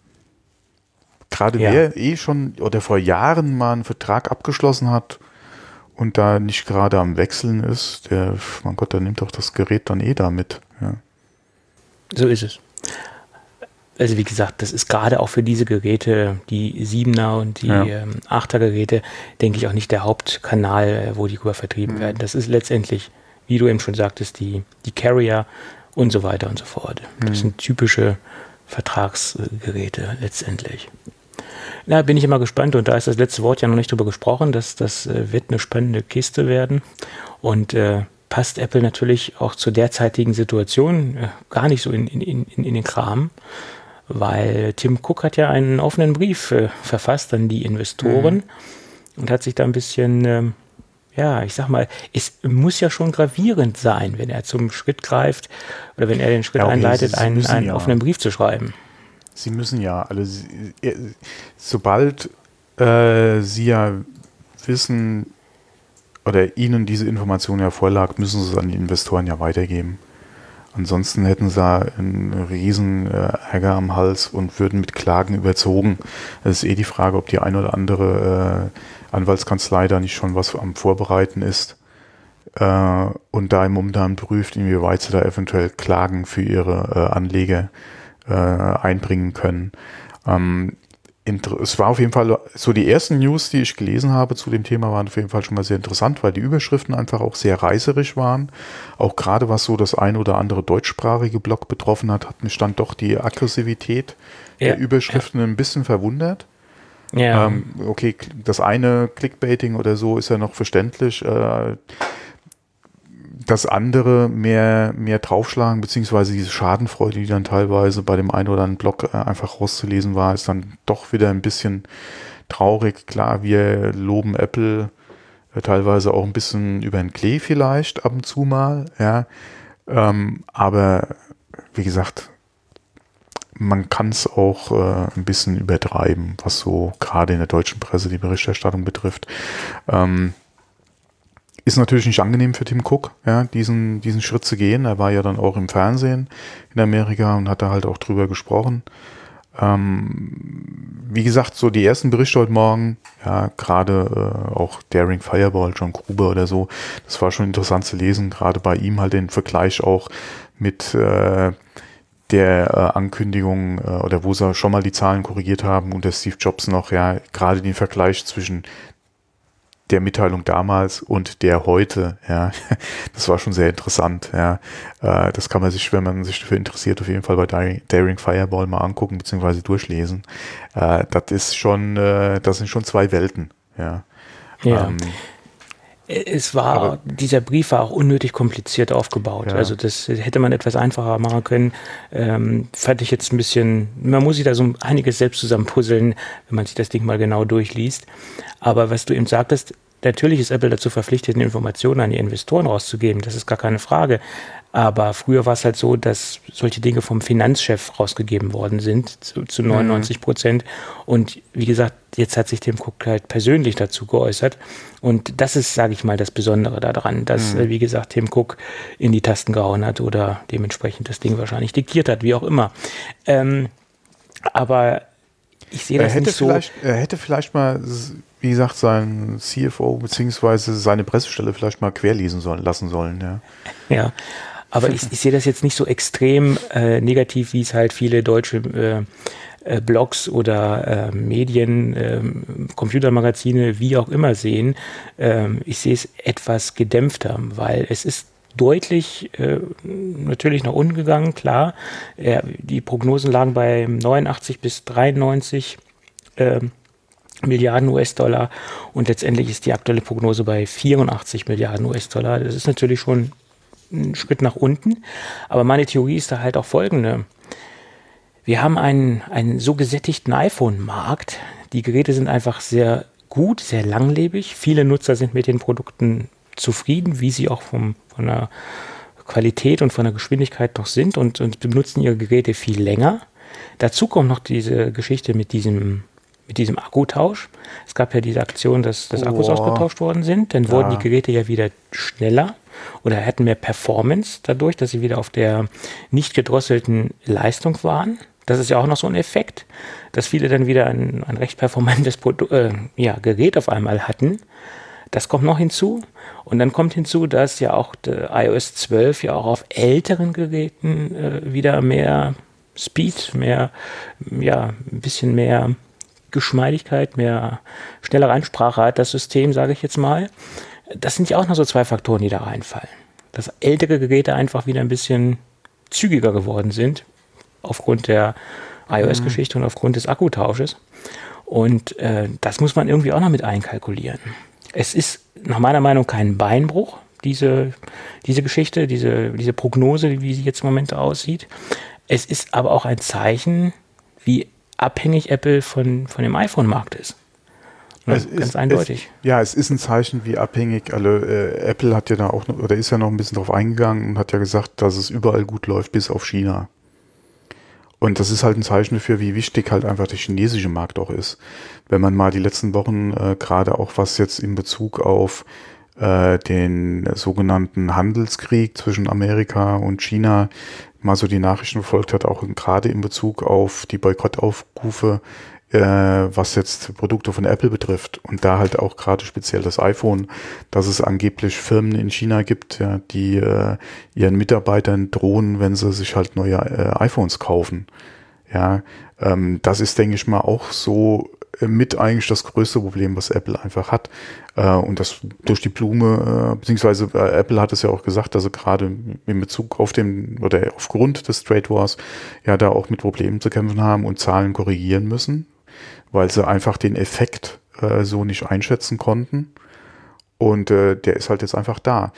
gerade Ja. wer eh schon oder vor Jahren mal einen Vertrag abgeschlossen hat und da nicht gerade am Wechseln ist, der, mein Gott, der nimmt doch das Gerät dann eh da mit. Ja. So ist es. Also wie gesagt, das ist gerade auch für diese Geräte, die siebener und die Ja. ähm, achter Geräte, denke ich auch nicht der Hauptkanal, äh, wo die rüber vertrieben Mhm. werden. Das ist letztendlich, wie du eben schon sagtest, die, die Carrier und so weiter und so fort. Das Mhm. sind typische Vertragsgeräte letztendlich. Na, bin ich immer gespannt und da ist das letzte Wort ja noch nicht drüber gesprochen. Das, das äh, wird eine spannende Kiste werden und äh, passt Apple natürlich auch zur derzeitigen Situation äh, gar nicht so in, in, in, in den Kram, weil Tim Cook hat ja einen offenen Brief äh, verfasst an die Investoren Mhm. und hat sich da ein bisschen, ähm, ja, ich sag mal, es muss ja schon gravierend sein, wenn er zum Schritt greift oder wenn er den Schritt Ja, okay, einleitet, sie- sie einen, müssen einen ja. offenen Brief zu schreiben. Sie müssen ja, also sie, äh, sobald äh, Sie ja wissen oder Ihnen diese Information ja vorlag, müssen Sie es an die Investoren ja weitergeben. Ansonsten hätten sie einen riesen äh, Ärger am Hals und würden mit Klagen überzogen. Es ist eh die Frage, ob die eine oder andere äh, Anwaltskanzlei da nicht schon was am Vorbereiten ist äh, und da im Momentan prüft, inwieweit sie da eventuell Klagen für ihre äh, Anleger äh, einbringen können. Ähm, inter- es war auf jeden Fall so, die ersten News, die ich gelesen habe zu dem Thema, waren auf jeden Fall schon mal sehr interessant, weil die Überschriften einfach auch sehr reißerisch waren. Auch gerade was so das ein oder andere deutschsprachige Blog betroffen hat, hat mich dann doch die Aggressivität Ja, der Überschriften ein bisschen verwundert. Ja, Ähm, okay, das eine Clickbaiting oder so ist ja noch verständlich. Äh, das andere mehr, mehr draufschlagen, beziehungsweise diese Schadenfreude, die dann teilweise bei dem einen oder anderen Blog äh, einfach rauszulesen war, ist dann doch wieder ein bisschen traurig. Klar, wir loben Apple äh, teilweise auch ein bisschen über den Klee vielleicht ab und zu mal, ja. Ähm, aber wie gesagt, man kann es auch äh, ein bisschen übertreiben, was so gerade in der deutschen Presse die Berichterstattung betrifft. Ähm, Ist natürlich nicht angenehm für Tim Cook, ja, diesen, diesen Schritt zu gehen. Er war ja dann auch im Fernsehen in Amerika und hat da halt auch drüber gesprochen. Ähm, wie gesagt, so die ersten Berichte heute Morgen, ja, gerade äh, auch Daring Fireball, John Gruber oder so, das war schon interessant zu lesen, gerade bei ihm halt den Vergleich auch mit äh, der äh, Ankündigung äh, oder wo sie schon mal die Zahlen korrigiert haben unter Steve Jobs noch, ja, gerade den Vergleich zwischen der Mitteilung damals und der heute, ja, das war schon sehr interessant, ja, äh, das kann man sich, wenn man sich dafür interessiert, auf jeden Fall bei Daring, Daring Fireball mal angucken, beziehungsweise durchlesen, äh, das ist schon, äh, das sind schon zwei Welten, ja. ja. Ähm, Es war, Aber, dieser Brief war auch unnötig kompliziert aufgebaut. ja. Also das hätte man etwas einfacher machen können. Ähm, fand ich jetzt ein bisschen, man muss sich da so einiges selbst zusammenpuzzeln, wenn man sich das Ding mal genau durchliest. Aber was du eben sagtest, natürlich ist Apple dazu verpflichtet, Informationen an die Investoren rauszugeben. Das ist gar keine Frage. Aber früher war es halt so, dass solche Dinge vom Finanzchef rausgegeben worden sind, zu, zu neunundneunzig Prozent. Und wie gesagt, jetzt hat sich Tim Cook halt persönlich dazu geäußert. Und das ist, sage ich mal, das Besondere daran, dass, mhm. wie gesagt, Tim Cook in die Tasten gehauen hat oder dementsprechend das Ding wahrscheinlich diktiert hat, wie auch immer. Ähm, aber ich sehe das er hätte nicht so. Vielleicht, er hätte vielleicht mal, wie gesagt, seinen C F O beziehungsweise seine Pressestelle vielleicht mal querlesen sollen, lassen sollen. Ja, ja. Aber ich, ich sehe das jetzt nicht so extrem äh, negativ, wie es halt viele deutsche äh, äh, Blogs oder äh, Medien, äh, Computermagazine, wie auch immer sehen. Ähm, ich sehe es etwas gedämpfter, weil es ist deutlich äh, natürlich nach unten gegangen, klar. Äh, die Prognosen lagen bei neunundachtzig bis dreiundneunzig äh, Milliarden U S-Dollar und letztendlich ist die aktuelle Prognose bei vierundachtzig Milliarden U S-Dollar. Das ist natürlich schon einen Schritt nach unten. Aber meine Theorie ist da halt auch folgende. Wir haben einen, einen so gesättigten iPhone-Markt. Die Geräte sind einfach sehr gut, sehr langlebig. Viele Nutzer sind mit den Produkten zufrieden, wie sie auch vom, von der Qualität und von der Geschwindigkeit noch sind und, und benutzen ihre Geräte viel länger. Dazu kommt noch diese Geschichte mit diesem mit diesem Akkutausch. Es gab ja diese Aktion, dass, dass Akkus oh. ausgetauscht worden sind. Dann ja. wurden die Geräte ja wieder schneller oder hatten mehr Performance dadurch, dass sie wieder auf der nicht gedrosselten Leistung waren. Das ist ja auch noch so ein Effekt, dass viele dann wieder ein, ein recht performantes Produ- äh, ja, Gerät auf einmal hatten. Das kommt noch hinzu. Und dann kommt hinzu, dass ja auch i O S zwölf ja auch auf älteren Geräten äh, wieder mehr Speed, mehr, ja, ein bisschen mehr Geschmeidigkeit, mehr schnellere Ansprache hat, das System, sage ich jetzt mal. Das sind ja auch noch so zwei Faktoren, die da reinfallen. Dass ältere Geräte einfach wieder ein bisschen zügiger geworden sind, aufgrund der iOS-Geschichte und aufgrund des Akkutausches. Und äh, das muss man irgendwie auch noch mit einkalkulieren. Es ist nach meiner Meinung kein Beinbruch, diese, diese Geschichte, diese, diese Prognose, wie sie jetzt im Moment aussieht. Es ist aber auch ein Zeichen, wie abhängig Apple von, von dem iPhone-Markt ist. Ja, es ganz ist, eindeutig. Es, ja, es ist ein Zeichen, wie abhängig alle, äh, Apple hat ja da auch, noch, oder ist ja noch ein bisschen drauf eingegangen und hat ja gesagt, dass es überall gut läuft, bis auf China. Und das ist halt ein Zeichen dafür, wie wichtig halt einfach der chinesische Markt auch ist. Wenn man mal die letzten Wochen, äh, gerade auch was jetzt in Bezug auf äh, den sogenannten Handelskrieg zwischen Amerika und China mal so die Nachrichten verfolgt hat, auch gerade in Bezug auf die Boykottaufrufe, äh, was jetzt Produkte von Apple betrifft und da halt auch gerade speziell das iPhone, dass es angeblich Firmen in China gibt, ja, die äh, ihren Mitarbeitern drohen, wenn sie sich halt neue äh, iPhones kaufen. Ja, ähm, das ist, denke ich mal, auch so mit eigentlich das größte Problem, was Apple einfach hat. Äh, und das durch die Blume, äh, beziehungsweise äh, Apple hat es ja auch gesagt, dass sie gerade in Bezug auf den, oder aufgrund des Trade Wars ja da auch mit Problemen zu kämpfen haben und Zahlen korrigieren müssen, weil sie einfach den Effekt äh, so nicht einschätzen konnten. Und äh, der ist halt jetzt einfach da.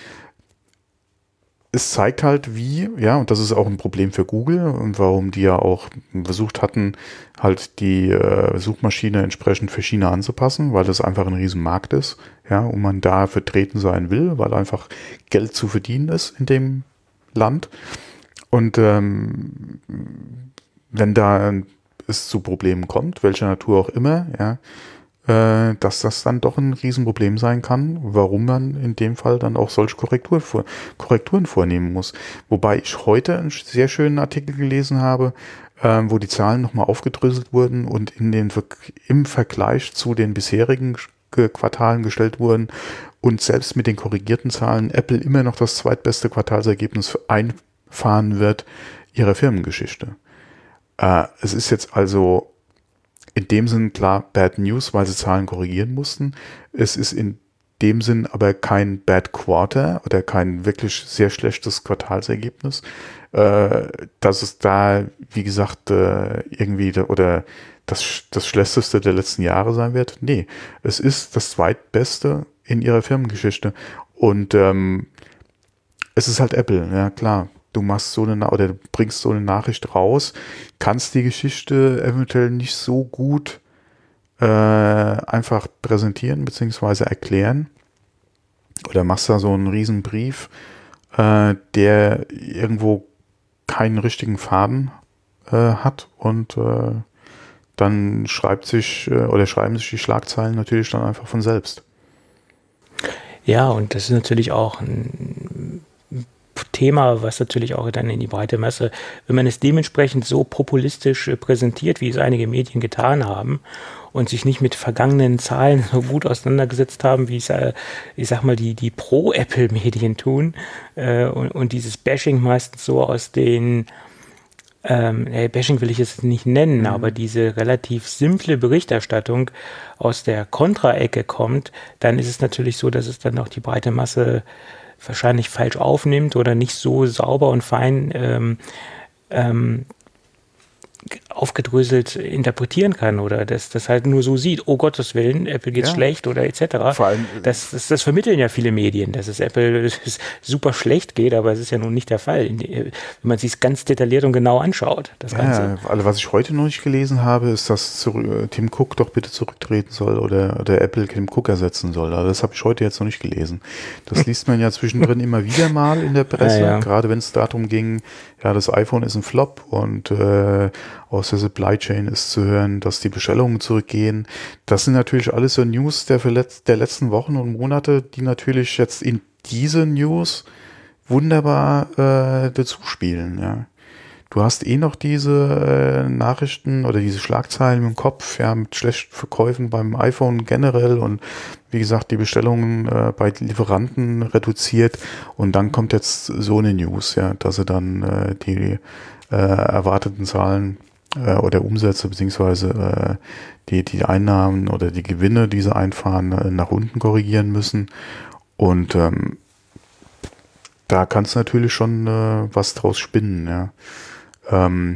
Es zeigt halt wie, ja, und das ist auch ein Problem für Google und warum die ja auch versucht hatten, halt die äh, Suchmaschine entsprechend für China anzupassen, weil das einfach ein Riesenmarkt ist, ja, und man da vertreten sein will, weil einfach Geld zu verdienen ist in dem Land. Und ähm, wenn da es zu Problemen kommt, welcher Natur auch immer, ja, äh, dass das dann doch ein Riesenproblem sein kann, warum man in dem Fall dann auch solche Korrektur vor, Korrekturen vornehmen muss. Wobei ich heute einen sehr schönen Artikel gelesen habe, äh, wo die Zahlen nochmal aufgedröselt wurden und in den, im Vergleich zu den bisherigen Quartalen gestellt wurden und selbst mit den korrigierten Zahlen Apple immer noch das zweitbeste Quartalsergebnis einfahren wird ihrer Firmengeschichte. Äh, es ist jetzt also in dem Sinn klar Bad News, weil sie Zahlen korrigieren mussten. Es ist in dem Sinn aber kein Bad Quarter oder kein wirklich sehr schlechtes Quartalsergebnis, äh, dass es da, wie gesagt, äh, irgendwie de, oder das, das schlechteste der letzten Jahre sein wird. Nee, es ist das zweitbeste in ihrer Firmengeschichte. Und ähm, es ist halt Apple, ja klar. Du machst so eine Na- oder du bringst so eine Nachricht raus, kannst die Geschichte eventuell nicht so gut äh, einfach präsentieren bzw. erklären. Oder machst da so einen riesen Brief, äh, der irgendwo keinen richtigen Faden äh, hat und äh, dann schreibt sich äh, oder schreiben sich die Schlagzeilen natürlich dann einfach von selbst. Ja, und das ist natürlich auch ein Thema, was natürlich auch dann in die breite Masse, wenn man es dementsprechend so populistisch äh, präsentiert, wie es einige Medien getan haben und sich nicht mit vergangenen Zahlen so gut auseinandergesetzt haben, wie es, äh, ich sag mal, die, die Pro-Apple-Medien tun äh, und, und dieses Bashing meistens so aus den Ähm, äh, Bashing will ich es nicht nennen, mhm. aber diese relativ simple Berichterstattung aus der Kontra-Ecke kommt, dann ist es natürlich so, dass es dann auch die breite Masse wahrscheinlich falsch aufnimmt oder nicht so sauber und fein ähm, ähm, aufgedröselt interpretieren kann oder das, das halt nur so sieht, oh Gottes Willen, Apple geht's Ja. schlecht oder et cetera. Vor allem, das, das, das vermitteln ja viele Medien, dass es Apple super schlecht geht, aber es ist ja nun nicht der Fall, wenn man sich es ganz detailliert und genau anschaut. Das Ganze. Ja, also was ich heute noch nicht gelesen habe, ist, dass zurück, Tim Cook doch bitte zurücktreten soll oder, oder Apple Tim Cook ersetzen soll. Also das habe ich heute jetzt noch nicht gelesen. Das liest man ja zwischendrin immer wieder mal in der Presse, ja, ja. gerade wenn es darum ging, ja, das iPhone ist ein Flop und äh, aus der Supply Chain ist zu hören, dass die Bestellungen zurückgehen. Das sind natürlich alles so News der, Letz- der letzten Wochen und Monate, die natürlich jetzt in diese News wunderbar äh, dazu spielen. Ja. Du hast eh noch diese äh, Nachrichten oder diese Schlagzeilen im Kopf, ja, mit schlechten Verkäufen beim iPhone generell und wie gesagt, die Bestellungen äh, bei Lieferanten reduziert und dann kommt jetzt so eine News, ja, dass sie dann äh, die äh, erwarteten Zahlen äh, oder Umsätze beziehungsweise äh, die, die Einnahmen oder die Gewinne, die sie einfahren, äh, nach unten korrigieren müssen und ähm, da kannst du natürlich schon äh, was draus spinnen, ja. Ähm,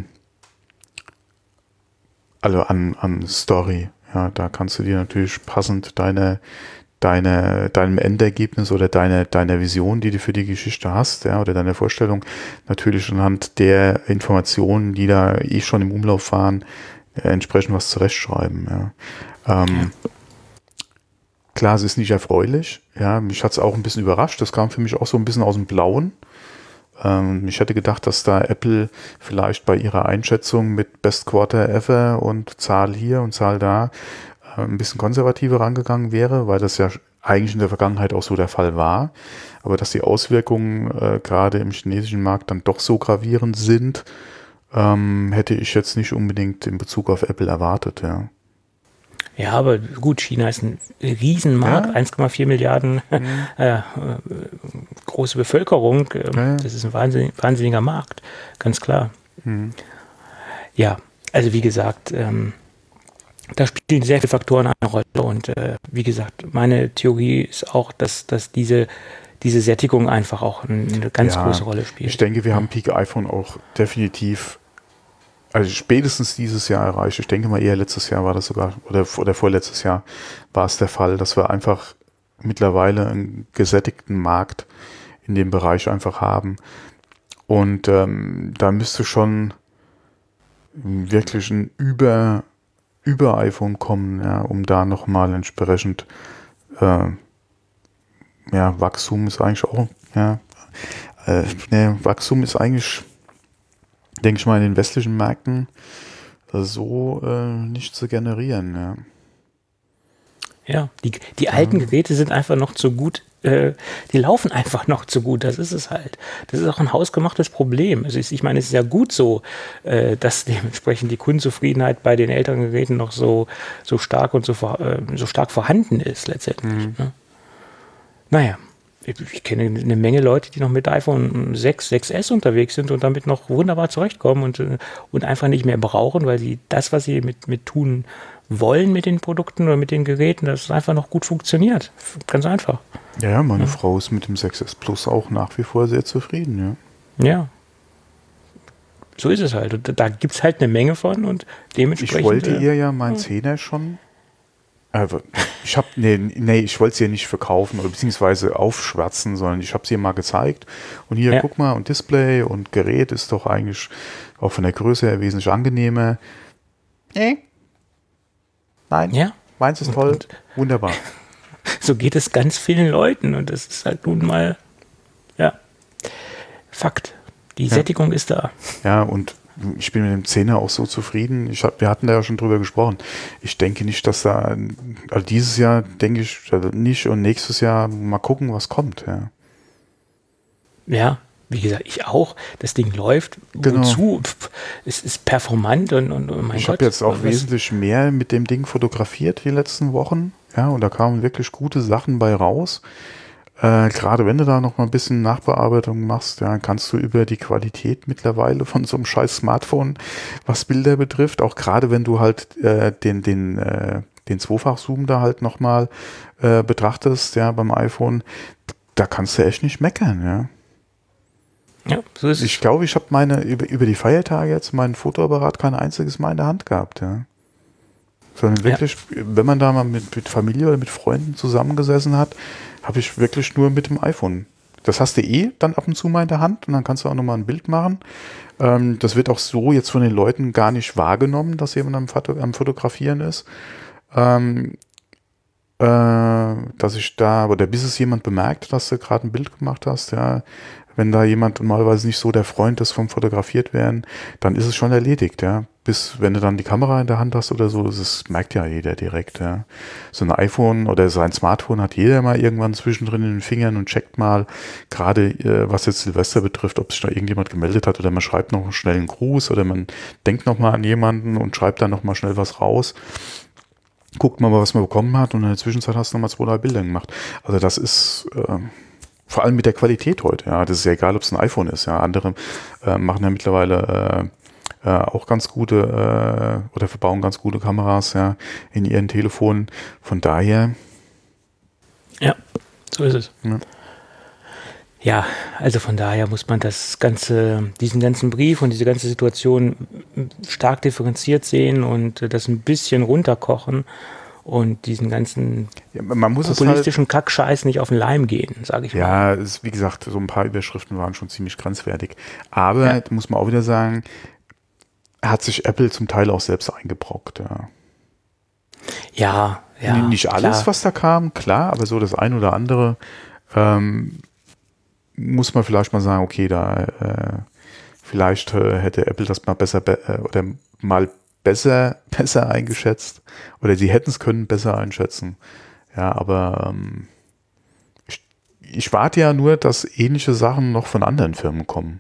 also an, an Story, ja, da kannst du dir natürlich passend deine, deine, deinem Endergebnis oder deine, deiner Vision, die du für die Geschichte hast, ja, oder deine Vorstellung, natürlich anhand der Informationen, die da eh schon im Umlauf waren, äh, entsprechend was zurechtschreiben, ja. Ähm, ja. Klar, es ist nicht erfreulich, ja, mich hat es auch ein bisschen überrascht, das kam für mich auch so ein bisschen aus dem Blauen. Ähm, ich hätte gedacht, dass da Apple vielleicht bei ihrer Einschätzung mit Best Quarter Ever und Zahl hier und Zahl da äh, ein bisschen konservativer rangegangen wäre, weil das ja eigentlich in der Vergangenheit auch so der Fall war. Aber dass die Auswirkungen äh, gerade im chinesischen Markt dann doch so gravierend sind, ähm, hätte ich jetzt nicht unbedingt in Bezug auf Apple erwartet, ja. Ja, aber gut, China ist ein Riesenmarkt, ja. eins Komma vier Milliarden mhm. äh, große Bevölkerung. Äh, ja. Das ist ein wahnsinnig, wahnsinniger Markt, ganz klar. Mhm. Ja, also wie gesagt, ähm, da spielen sehr viele Faktoren eine Rolle. Und äh, wie gesagt, meine Theorie ist auch, dass, dass diese, diese Sättigung einfach auch eine ganz ja, große Rolle spielt. Ich denke, wir haben Peak iPhone auch definitiv also spätestens dieses Jahr erreicht. Ich denke mal eher letztes Jahr war das sogar, oder, oder vorletztes Jahr war es der Fall, dass wir einfach mittlerweile einen gesättigten Markt in dem Bereich einfach haben. Und ähm, da müsste schon wirklich ein Über, Über iPhone kommen, ja, um da nochmal entsprechend äh, ja, Wachstum ist eigentlich auch, ja, äh, ne, Wachstum ist eigentlich denke ich mal, in den westlichen Märkten so äh, nicht zu generieren. Ja, ja die, die alten Geräte sind einfach noch zu gut, äh, die laufen einfach noch zu gut, das ist es halt. Das ist auch ein hausgemachtes Problem. Also ich, ich meine, es ist ja gut so, äh, dass dementsprechend die Kundenzufriedenheit bei den älteren Geräten noch so, so stark und so, äh, so stark vorhanden ist letztendlich. Mhm. Ne? Naja. Ich kenne eine Menge Leute, die noch mit iPhone sechs, sechs S unterwegs sind und damit noch wunderbar zurechtkommen und, und einfach nicht mehr brauchen, weil sie das, was sie mit, mit tun wollen mit den Produkten oder mit den Geräten, dass es einfach noch gut funktioniert. Ganz einfach. Ja, ja meine ja. Frau ist mit dem sechs S Plus auch nach wie vor sehr zufrieden. Ja. Ja. So ist es halt. Und da gibt es halt eine Menge von und dementsprechend... Ich wollte ihr ja mein zehner schon Also, ich habe, nee, nee, ich wollte es ihr nicht verkaufen oder beziehungsweise aufschwärzen, sondern ich habe es ihr mal gezeigt. Und hier, Ja. guck mal, und Display und Gerät ist doch eigentlich auch von der Größe her wesentlich angenehmer. Nee. Nein. Ja. Meins ist toll. Und- Wunderbar. So geht es ganz vielen Leuten und das ist halt nun mal, ja, Fakt. Die Sättigung ist da. Ja, und ich bin mit dem Zehner auch so zufrieden. Ich hab, wir hatten da ja schon drüber gesprochen. Ich denke nicht, dass da, also dieses Jahr denke ich also nicht und nächstes Jahr mal gucken, was kommt. Ja. Ja, wie gesagt, ich auch. Das Ding läuft. Genau. Wozu? Pff, es ist performant und, und oh mein Ich Gott. habe jetzt auch was- wesentlich mehr mit dem Ding fotografiert die letzten Wochen. Ja, und da kamen wirklich gute Sachen bei raus. Äh, gerade wenn du da noch mal ein bisschen Nachbearbeitung machst, ja, kannst du über die Qualität mittlerweile von so einem scheiß Smartphone, was Bilder betrifft, auch gerade wenn du halt äh, den, den, äh, den Zweifach-Zoom da halt noch mal äh, betrachtest, ja, beim iPhone, da kannst du echt nicht meckern, ja. Ja, so ist es. Ich glaube, ich habe meine, über, über die Feiertage jetzt meinen Fotoapparat kein einziges Mal in der Hand gehabt, ja. Sondern wirklich, wenn man da mal mit, mit Familie oder mit Freunden zusammengesessen hat, habe ich wirklich nur mit dem iPhone. Das hast du eh dann ab und zu mal in der Hand und dann kannst du auch nochmal ein Bild machen. Ähm, das wird auch so jetzt von den Leuten gar nicht wahrgenommen, dass jemand am, Foto, am Fotografieren ist. Ähm, äh, dass ich da, oder bis es jemand bemerkt, dass du gerade ein Bild gemacht hast, ja, wenn da jemand normalerweise nicht so der Freund ist vom Fotografiert werden, dann ist es schon erledigt, ja. Bis, wenn du dann die Kamera in der Hand hast oder so, das merkt ja jeder direkt, ja. So ein iPhone oder so ein Smartphone hat jeder mal irgendwann zwischendrin in den Fingern und checkt mal, gerade äh, was jetzt Silvester betrifft, ob sich da irgendjemand gemeldet hat oder man schreibt noch schnell einen Gruß oder man denkt noch mal an jemanden und schreibt dann noch mal schnell was raus. Guckt mal, was man bekommen hat und in der Zwischenzeit hast du noch mal zwei, drei Bilder gemacht. Also das ist, äh, vor allem mit der Qualität heute, ja, das ist ja egal, ob es ein iPhone ist, ja, andere äh, machen ja mittlerweile äh, äh, auch ganz gute äh, oder verbauen ganz gute Kameras, ja, in ihren Telefonen, von daher. Ja, so ist es. Ja. Ja, also von daher muss man das ganze, diesen ganzen Brief und diese ganze Situation stark differenziert sehen und das ein bisschen runterkochen und diesen ganzen Ja, man muss es halt, populistischen Kackscheiß nicht auf den Leim gehen, sage ich mal. ja, es ist, wie gesagt, so ein paar Überschriften waren schon ziemlich grenzwertig, aber Ja. da muss man auch wieder sagen, hat sich Apple zum Teil auch selbst eingebrockt, ja. Ja, ja. Nicht alles, klar. was da kam, klar, aber so das ein oder andere ähm, muss man vielleicht mal sagen, okay, da äh, vielleicht äh, hätte Apple das mal besser be äh, oder mal besser besser eingeschätzt oder sie hätten es können besser einschätzen. Ja, aber ähm, ich, ich warte ja nur, dass ähnliche Sachen noch von anderen Firmen kommen.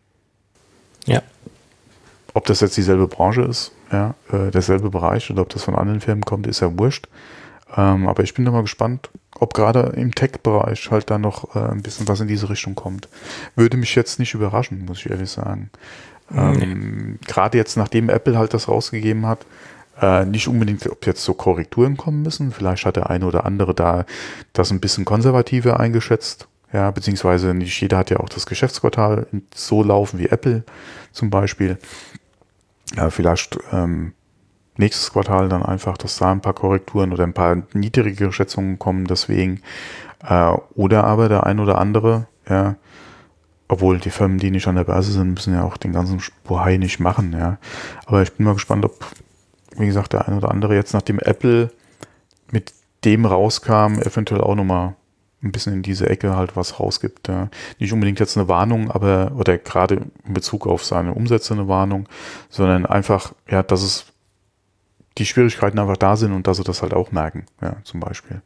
Ja. Ob das jetzt dieselbe Branche ist, ja, äh, derselbe Bereich oder ob das von anderen Firmen kommt, ist ja wurscht. Ähm, aber ich bin da mal gespannt, ob gerade im Tech-Bereich halt da noch äh, ein bisschen was in diese Richtung kommt. Würde mich jetzt nicht überraschen, muss ich ehrlich sagen. Ähm, gerade jetzt, nachdem Apple halt das rausgegeben hat, äh, nicht unbedingt, ob jetzt so Korrekturen kommen müssen. Vielleicht hat der eine oder andere da das ein bisschen konservativer eingeschätzt. Ja, beziehungsweise nicht jeder hat ja auch das Geschäftsquartal so laufen wie Apple zum Beispiel. Ja, vielleicht ähm, nächstes Quartal dann einfach, dass da ein paar Korrekturen oder ein paar niedrigere Schätzungen kommen deswegen. Äh, oder aber der ein oder andere, ja, obwohl die Firmen, die nicht an der Börse sind, müssen ja auch den ganzen Bohai nicht machen, ja. Aber ich bin mal gespannt, ob, wie gesagt, der ein oder andere jetzt, nachdem Apple mit dem rauskam, eventuell auch nochmal ein bisschen in diese Ecke halt was rausgibt. Ja. Nicht unbedingt jetzt eine Warnung, aber, oder gerade in Bezug auf seine Umsätze eine Warnung, sondern einfach, ja, dass es die Schwierigkeiten einfach da sind und dass sie das halt auch merken, ja, zum Beispiel.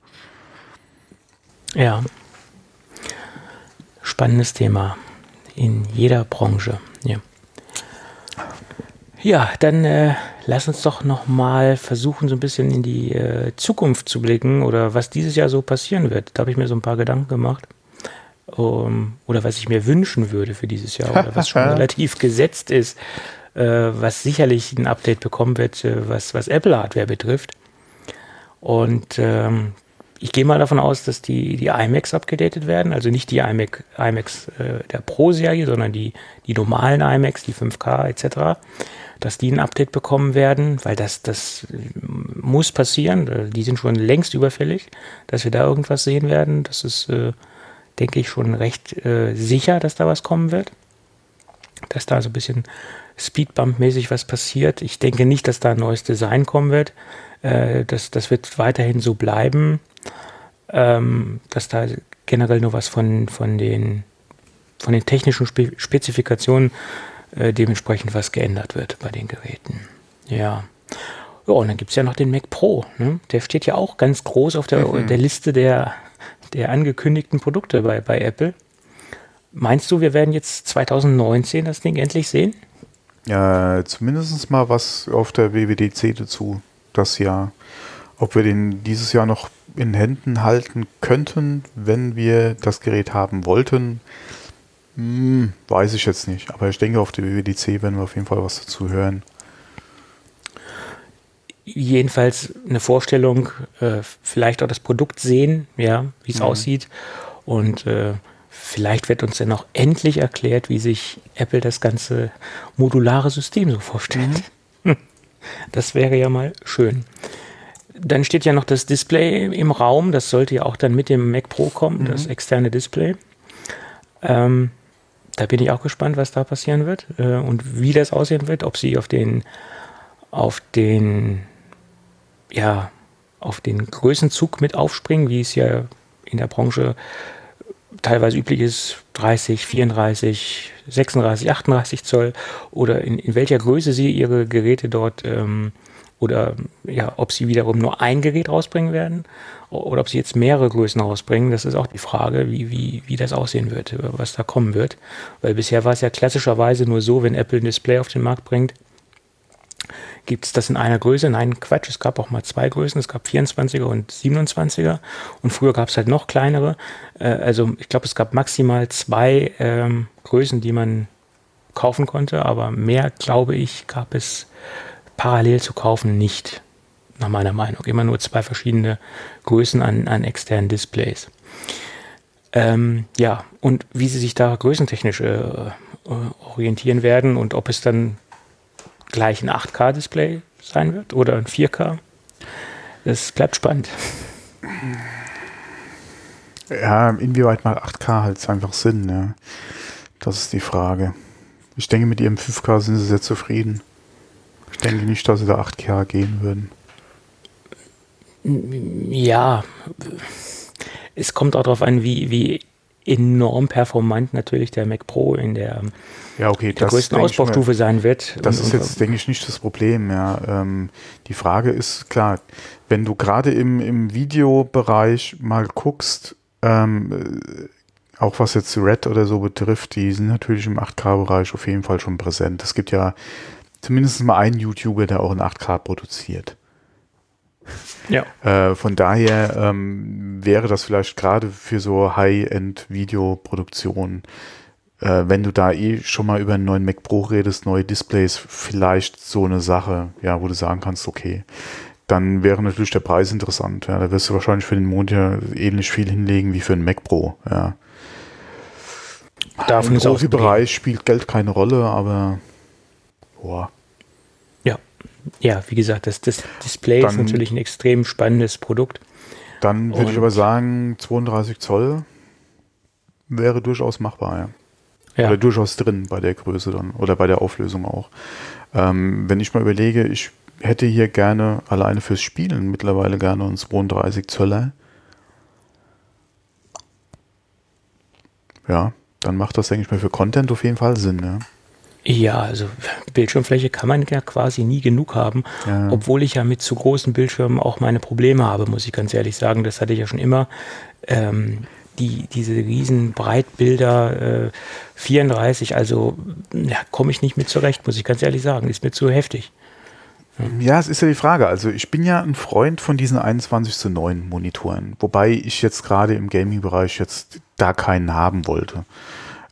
Ja. Spannendes Thema in jeder Branche. Ja, ja dann äh, lass uns doch noch mal versuchen, so ein bisschen in die äh, Zukunft zu blicken oder was dieses Jahr so passieren wird. Da habe ich mir so ein paar Gedanken gemacht. Um, oder was ich mir wünschen würde für dieses Jahr oder was schon relativ gesetzt ist, äh, was sicherlich ein Update bekommen wird, äh, was, was Apple-Hardware betrifft. Und ähm, ich gehe mal davon aus, dass die, die iMacs abgedatet werden, also nicht die iMac, iMacs äh, der Pro-Serie, sondern die, die normalen iMacs, die fünf K et cetera, dass die ein Update bekommen werden, weil das, das muss passieren. Die sind schon längst überfällig, dass wir da irgendwas sehen werden. Das ist, äh, denke ich, schon recht äh, sicher, dass da was kommen wird. Dass da so ein bisschen Speedbump-mäßig was passiert. Ich denke nicht, dass da ein neues Design kommen wird. Äh, das, das wird weiterhin so bleiben, ähm, dass da generell nur was von, von, den, von den technischen Spe- Spezifikationen äh, dementsprechend was geändert wird bei den Geräten. Ja. Ja, und dann gibt es ja noch den Mac Pro. Ne? Der steht ja auch ganz groß auf der, mhm. der Liste der, der angekündigten Produkte bei, bei Apple. Meinst du, wir werden jetzt zwanzig neunzehn das Ding endlich sehen? Ja, zumindest mal was auf der W W D C dazu, das Jahr. Ob wir den dieses Jahr noch in Händen halten könnten, wenn wir das Gerät haben wollten, hm, weiß ich jetzt nicht. Aber ich denke, auf der W W D C werden wir auf jeden Fall was dazu hören. Jedenfalls eine Vorstellung, äh, vielleicht auch das Produkt sehen, ja, wie es mhm. aussieht. Und äh, vielleicht wird uns dann auch endlich erklärt, wie sich Apple das ganze modulare System so vorstellt. Mhm. Das wäre ja mal schön. Dann steht ja noch das Display im Raum. Das sollte ja auch dann mit dem Mac Pro kommen, mhm. das externe Display. Ähm, da bin ich auch gespannt, was da passieren wird äh, und wie das aussehen wird. Ob sie auf den, auf den, ja, auf den Größenzug mit aufspringen, wie es ja in der Branche teilweise üblich ist, dreißig, vierunddreißig, sechsunddreißig, achtunddreißig Zoll, oder in, in welcher Größe sie ihre Geräte dort ähm, oder ja, ob sie wiederum nur ein Gerät rausbringen werden oder ob sie jetzt mehrere Größen rausbringen. Das ist auch die Frage, wie, wie, wie das aussehen wird, was da kommen wird. Weil bisher war es ja klassischerweise nur so, wenn Apple ein Display auf den Markt bringt, gibt es das in einer Größe? Nein, Quatsch, es gab auch mal zwei Größen, es gab vierundzwanziger und siebenundzwanziger und früher gab es halt noch kleinere. Äh, also ich glaube, es gab maximal zwei ähm, Größen, die man kaufen konnte, aber mehr, glaube ich, gab es parallel zu kaufen nicht, nach meiner Meinung. Immer nur zwei verschiedene Größen an, an externen Displays. Ähm, ja, und wie sie sich da größentechnisch äh, orientieren werden und ob es dann gleich ein acht K-Display sein wird oder ein vier K. Das bleibt spannend. Ja, inwieweit mal acht K halt einfach Sinn, ja. Das ist die Frage. Ich denke, mit ihrem fünf K sind sie sehr zufrieden. Ich denke nicht, dass sie da acht K gehen würden. Ja, es kommt auch darauf an, wie, wie enorm performant natürlich der Mac Pro in der, ja, okay, der größten Ausbaustufe mal, sein wird. Das und, ist jetzt, denke ich, nicht das Problem. Ja. Ähm, die Frage ist, klar, wenn du gerade im, im Videobereich mal guckst, ähm, auch was jetzt Red oder so betrifft, die sind natürlich im acht K-Bereich auf jeden Fall schon präsent. Es gibt ja zumindest mal einen YouTuber, der auch in acht K produziert. Ja. Äh, von daher ähm, wäre das vielleicht gerade für so High-End-Videoproduktion, äh, wenn du da eh schon mal über einen neuen Mac Pro redest, neue Displays, vielleicht so eine Sache, ja, wo du sagen kannst, okay, dann wäre natürlich der Preis interessant. Ja, da wirst du wahrscheinlich für den Monitor ähnlich viel hinlegen wie für einen Mac Pro. Ja. Davon Im Profi-Bereich spielt Geld keine Rolle, aber boah. Ja, ja, wie gesagt, das, das Display dann, ist natürlich ein extrem spannendes Produkt. Dann würde ich aber sagen, zweiunddreißig Zoll wäre durchaus machbar, ja. Ja. Oder durchaus drin bei der Größe dann oder bei der Auflösung auch. Ähm, wenn ich mal überlege, ich hätte hier gerne alleine fürs Spielen mittlerweile gerne einen zweiunddreißig Zöller. Ja, dann macht das, denke ich mal, für Content auf jeden Fall Sinn, ja. Ja, also Bildschirmfläche kann man ja quasi nie genug haben, ja. Obwohl ich ja mit zu großen Bildschirmen auch meine Probleme habe, muss ich ganz ehrlich sagen. Das hatte ich ja schon immer. Ähm, die, diese riesen Breitbilder, äh, vierunddreißig, also ja, komme ich nicht mit zurecht, muss ich ganz ehrlich sagen. Ist mir zu heftig. Ja. ja, es ist ja die Frage. Also ich bin ja ein Freund von diesen einundzwanzig zu neun Monitoren, wobei ich jetzt gerade im Gaming-Bereich jetzt da keinen haben wollte.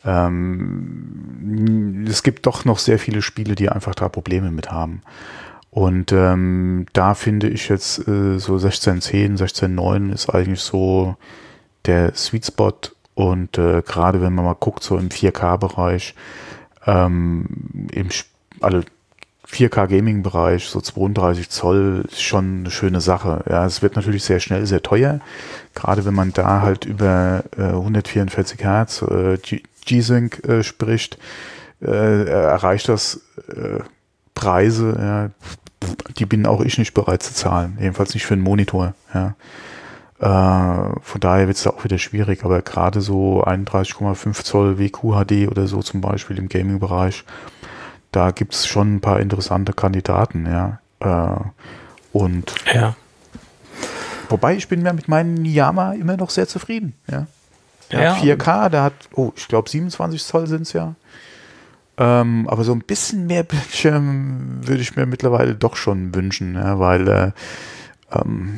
Ähm, es gibt doch noch sehr viele Spiele, die einfach da Probleme mit haben. Und ähm, da finde ich jetzt äh, so sechzehn zehn, sechzehn neun ist eigentlich so der Sweet Spot. Und äh, gerade wenn man mal guckt, so im vier K-Bereich, ähm, im also vier K Gaming-Bereich, so zweiunddreißig Zoll, ist schon eine schöne Sache. Ja, es wird natürlich sehr schnell, sehr teuer. Gerade wenn man da halt über äh, hundertvierundvierzig Hertz äh, G-Sync äh, spricht, äh, erreicht das äh, Preise, ja, die bin auch ich nicht bereit zu zahlen. Jedenfalls nicht für einen Monitor. Ja. Äh, von daher wird es da auch wieder schwierig. Aber gerade so einunddreißig Komma fünf Zoll W Q H D oder so zum Beispiel im Gaming-Bereich, da gibt es schon ein paar interessante Kandidaten, ja. Äh, und ja. Wobei ich bin ja mit meinem Niyama immer noch sehr zufrieden, ja. Der Ja. hat vier K, der hat, oh, ich glaube siebenundzwanzig Zoll sind es ja. Ähm, aber so ein bisschen mehr Bildschirm würde ich mir mittlerweile doch schon wünschen, ja, weil äh, ähm,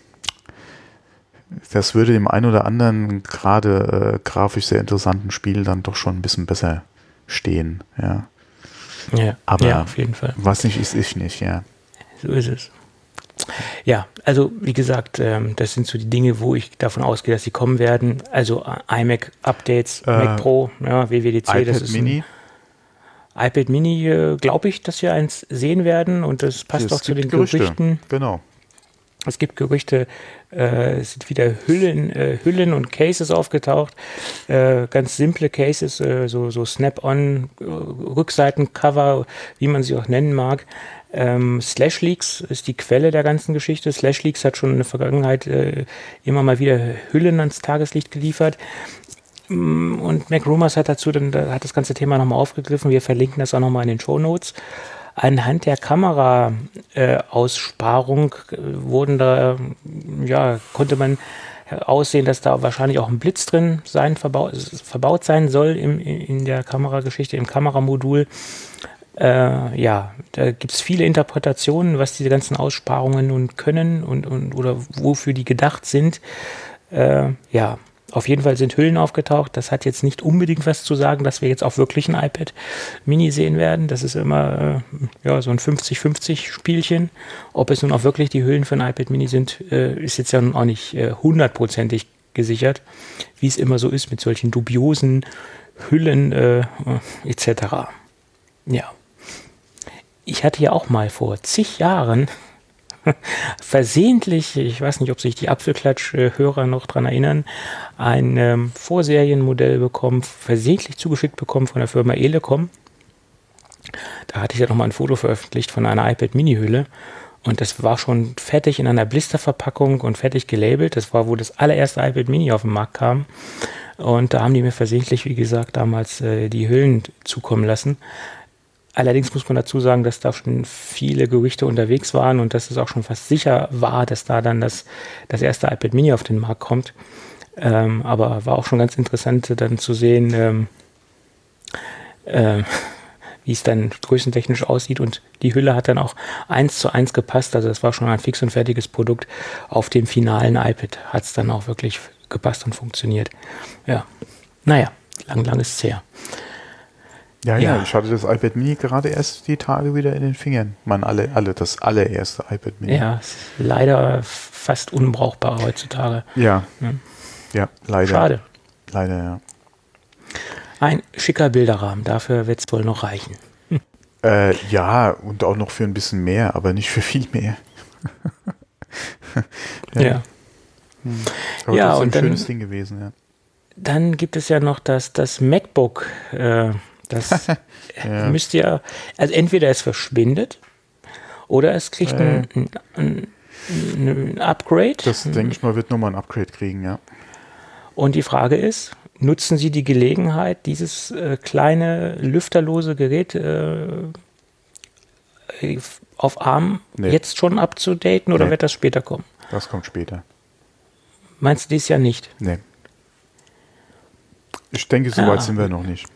das würde dem einen oder anderen gerade äh, grafisch sehr interessanten Spiel dann doch schon ein bisschen besser stehen, ja. Ja, Aber ja, auf jeden Fall. was nicht ist, ist nicht, ja. So ist es. Ja, also wie gesagt, ähm, das sind so die Dinge, wo ich davon ausgehe, dass sie kommen werden. Also äh, iMac-Updates, Äh, Mac Pro, ja, W W D C, iPad das ist Mini. ein iPad Mini, äh, glaube ich, dass wir eins sehen werden und das passt Es auch zu gibt den Gerüchte. Gerüchten. Genau. Es gibt Gerüchte, äh, es sind wieder Hüllen, äh, Hüllen und Cases aufgetaucht, äh, ganz simple Cases, äh, so, so Snap-on, äh, Rückseitencover, wie man sie auch nennen mag. Ähm, Slashleaks ist die Quelle der ganzen Geschichte. Slashleaks hat schon in der Vergangenheit äh, immer mal wieder Hüllen ans Tageslicht geliefert. Mm, Und Mac Rumors hat dazu dann da hat das ganze Thema nochmal aufgegriffen. Wir verlinken das auch nochmal in den Shownotes. Anhand der Kamera-Aussparung äh, wurden da, ja, konnte man aussehen, dass da wahrscheinlich auch ein Blitz drin sein, verbaut, verbaut sein soll im, in der Kamerageschichte, im Kameramodul. Äh, ja, da gibt es viele Interpretationen, was diese ganzen Aussparungen nun können und, und oder wofür die gedacht sind. Äh, ja, auf jeden Fall sind Hüllen aufgetaucht. Das hat jetzt nicht unbedingt was zu sagen, dass wir jetzt auch wirklich ein iPad Mini sehen werden. Das ist immer äh, ja, so ein fünfzig fünfzig Spielchen. Ob es nun auch wirklich die Hüllen für ein iPad Mini sind, äh, ist jetzt ja nun auch nicht äh, hundertprozentig gesichert, wie es immer so ist mit solchen dubiosen Hüllen äh, et cetera. Ja. Ich hatte ja auch mal vor zig Jahren versehentlich, ich weiß nicht, ob sich die Apfelklatsch-Hörer noch dran erinnern, ein ähm, Vorserienmodell bekommen, versehentlich zugeschickt bekommen von der Firma Elecom. Da hatte ich ja nochmal ein Foto veröffentlicht von einer iPad Mini-Hülle und das war schon fertig in einer Blisterverpackung und fertig gelabelt. Das war, wo das allererste iPad Mini auf den Markt kam. Und da haben die mir versehentlich, wie gesagt, damals äh, die Hüllen zukommen lassen. Allerdings muss man dazu sagen, dass da schon viele Gerüchte unterwegs waren und dass es auch schon fast sicher war, dass da dann das, das erste iPad Mini auf den Markt kommt. Ähm, aber war auch schon ganz interessant dann zu sehen, ähm, äh, wie es dann größentechnisch aussieht. Und die Hülle hat dann auch eins zu eins gepasst. Also das war schon ein fix und fertiges Produkt. Auf dem finalen iPad hat es dann auch wirklich gepasst und funktioniert. Ja, naja, lang, lang ist es her. Ja, ja, Ja. ich hatte das iPad Mini gerade erst die Tage wieder in den Fingern. Man, alle, alle, das allererste iPad Mini. Ja, ist leider fast unbrauchbar heutzutage. Ja, Ja. ja, leider. Schade. Leider, ja. Ein schicker Bilderrahmen, dafür wird es wohl noch reichen. Äh, ja, und auch noch für ein bisschen mehr, aber nicht für viel mehr. Ja. Aber Ja, das ist ein und dann- schönes Ding gewesen, ja. Dann gibt es ja noch das, das MacBook. Äh, das Ja. müsst ihr, also entweder es verschwindet oder es kriegt ein, ein, ein, ein Upgrade. Das, denke ich mal, wird nochmal ein Upgrade kriegen, ja. Und die Frage ist, nutzen Sie die Gelegenheit, dieses äh, kleine, lüfterlose Gerät äh, auf ARM Nee. jetzt schon abzudaten oder Nee. wird das später kommen? Das kommt später. Meinst du dies Jahr nicht? Nee. Ich denke, so weit Ah. sind wir noch nicht.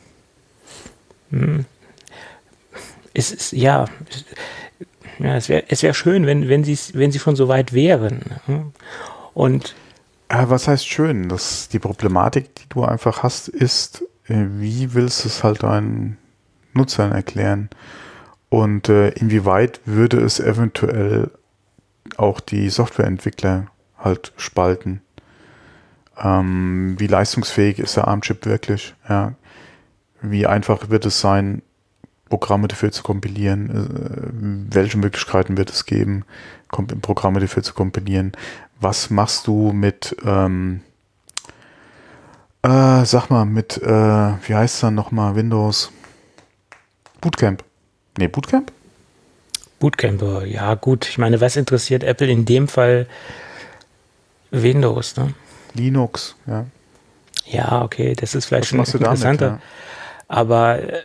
Es ist, ja, es- ja es wäre es wär schön, wenn, wenn, sie's- wenn sie schon so weit wären. Und Ah, was heißt schön? Das, die Problematik, die du einfach hast, ist, äh, wie willst du es halt deinen Nutzern erklären? Und äh, inwieweit würde es eventuell auch die Softwareentwickler halt spalten? Ähm, wie leistungsfähig ist der ARM-Chip wirklich? Ja. Wie einfach wird es sein, Programme dafür zu kompilieren? Äh, welche Möglichkeiten wird es geben, Kom- Programme dafür zu kompilieren? Was machst du mit, ähm, äh, sag mal, mit, äh, wie heißt es dann nochmal, Windows? Bootcamp. Nee, Bootcamp? Bootcamper, ja gut. Ich meine, was interessiert Apple in dem Fall? Windows, ne? Linux, ja. Ja, okay, das ist vielleicht Was schon machst du damit, interessanter. ja? Aber äh,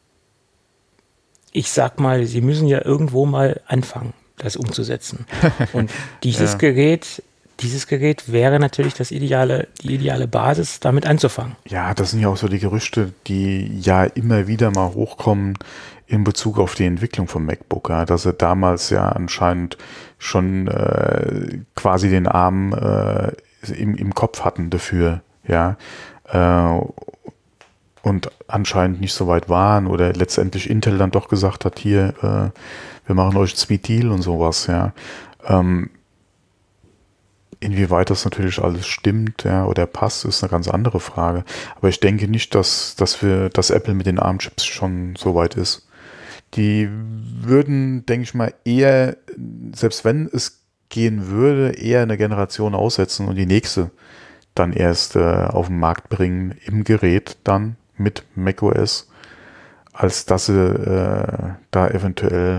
ich sag mal, sie müssen ja irgendwo mal anfangen, das umzusetzen. Und dieses Ja. Gerät, dieses Gerät wäre natürlich das ideale, die ideale Basis, damit anzufangen. Ja, das sind ja auch so die Gerüchte, die ja immer wieder mal hochkommen in Bezug auf die Entwicklung vom MacBook. Ja, dass sie damals ja anscheinend schon äh, quasi den ARM äh, im, im Kopf hatten dafür. Ja, äh, und anscheinend nicht so weit waren oder letztendlich Intel dann doch gesagt hat, hier, äh, wir machen euch Sweet Deal und sowas. Ja. Ähm, Inwieweit das natürlich alles stimmt, ja, oder passt, ist eine ganz andere Frage. Aber ich denke nicht, dass, dass wir, dass Apple mit den ARM-Chips schon so weit ist. Die würden, denke ich mal, eher, selbst wenn es gehen würde, eher eine Generation aussetzen und die nächste dann erst äh, auf den Markt bringen, im Gerät dann mit macOS, als dass sie äh, da eventuell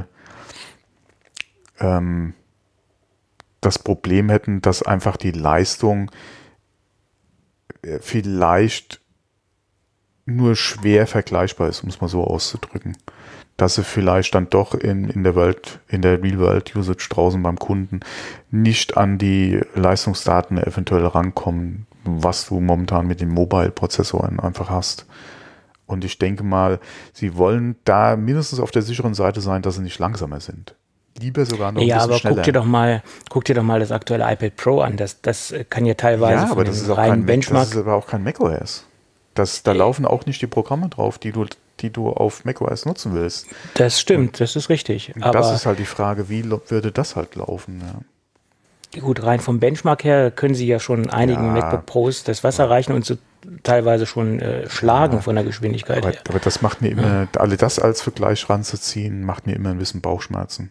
ähm, das Problem hätten, dass einfach die Leistung vielleicht nur schwer vergleichbar ist, um es mal so auszudrücken. Dass sie vielleicht dann doch in, in der Welt, in der Real-World-Usage draußen beim Kunden nicht an die Leistungsdaten eventuell rankommen, was du momentan mit den Mobile-Prozessoren einfach hast. Und ich denke mal, sie wollen da mindestens auf der sicheren Seite sein, dass sie nicht langsamer sind. Lieber sogar noch ein Ja, bisschen aber schneller. guck dir doch mal, guck dir doch mal das aktuelle iPad Pro an. Das, das kann ja teilweise Ja, von aber das den ist auch reinen kein Mac, Benchmark. das ist aber auch kein macOS. Das, da Äh. laufen auch nicht die Programme drauf, die du, die du auf macOS nutzen willst. Das stimmt, das ist richtig. Und Aber das ist halt die Frage, wie lo- würde das halt laufen? Ja. gut, rein vom Benchmark her können sie ja schon einigen Ja. MacBook Pros das Wasser reichen und so teilweise schon äh, schlagen Ja. von der Geschwindigkeit Aber, her. aber das macht mir immer, alle das als Vergleich ranzuziehen, macht mir immer ein bisschen Bauchschmerzen.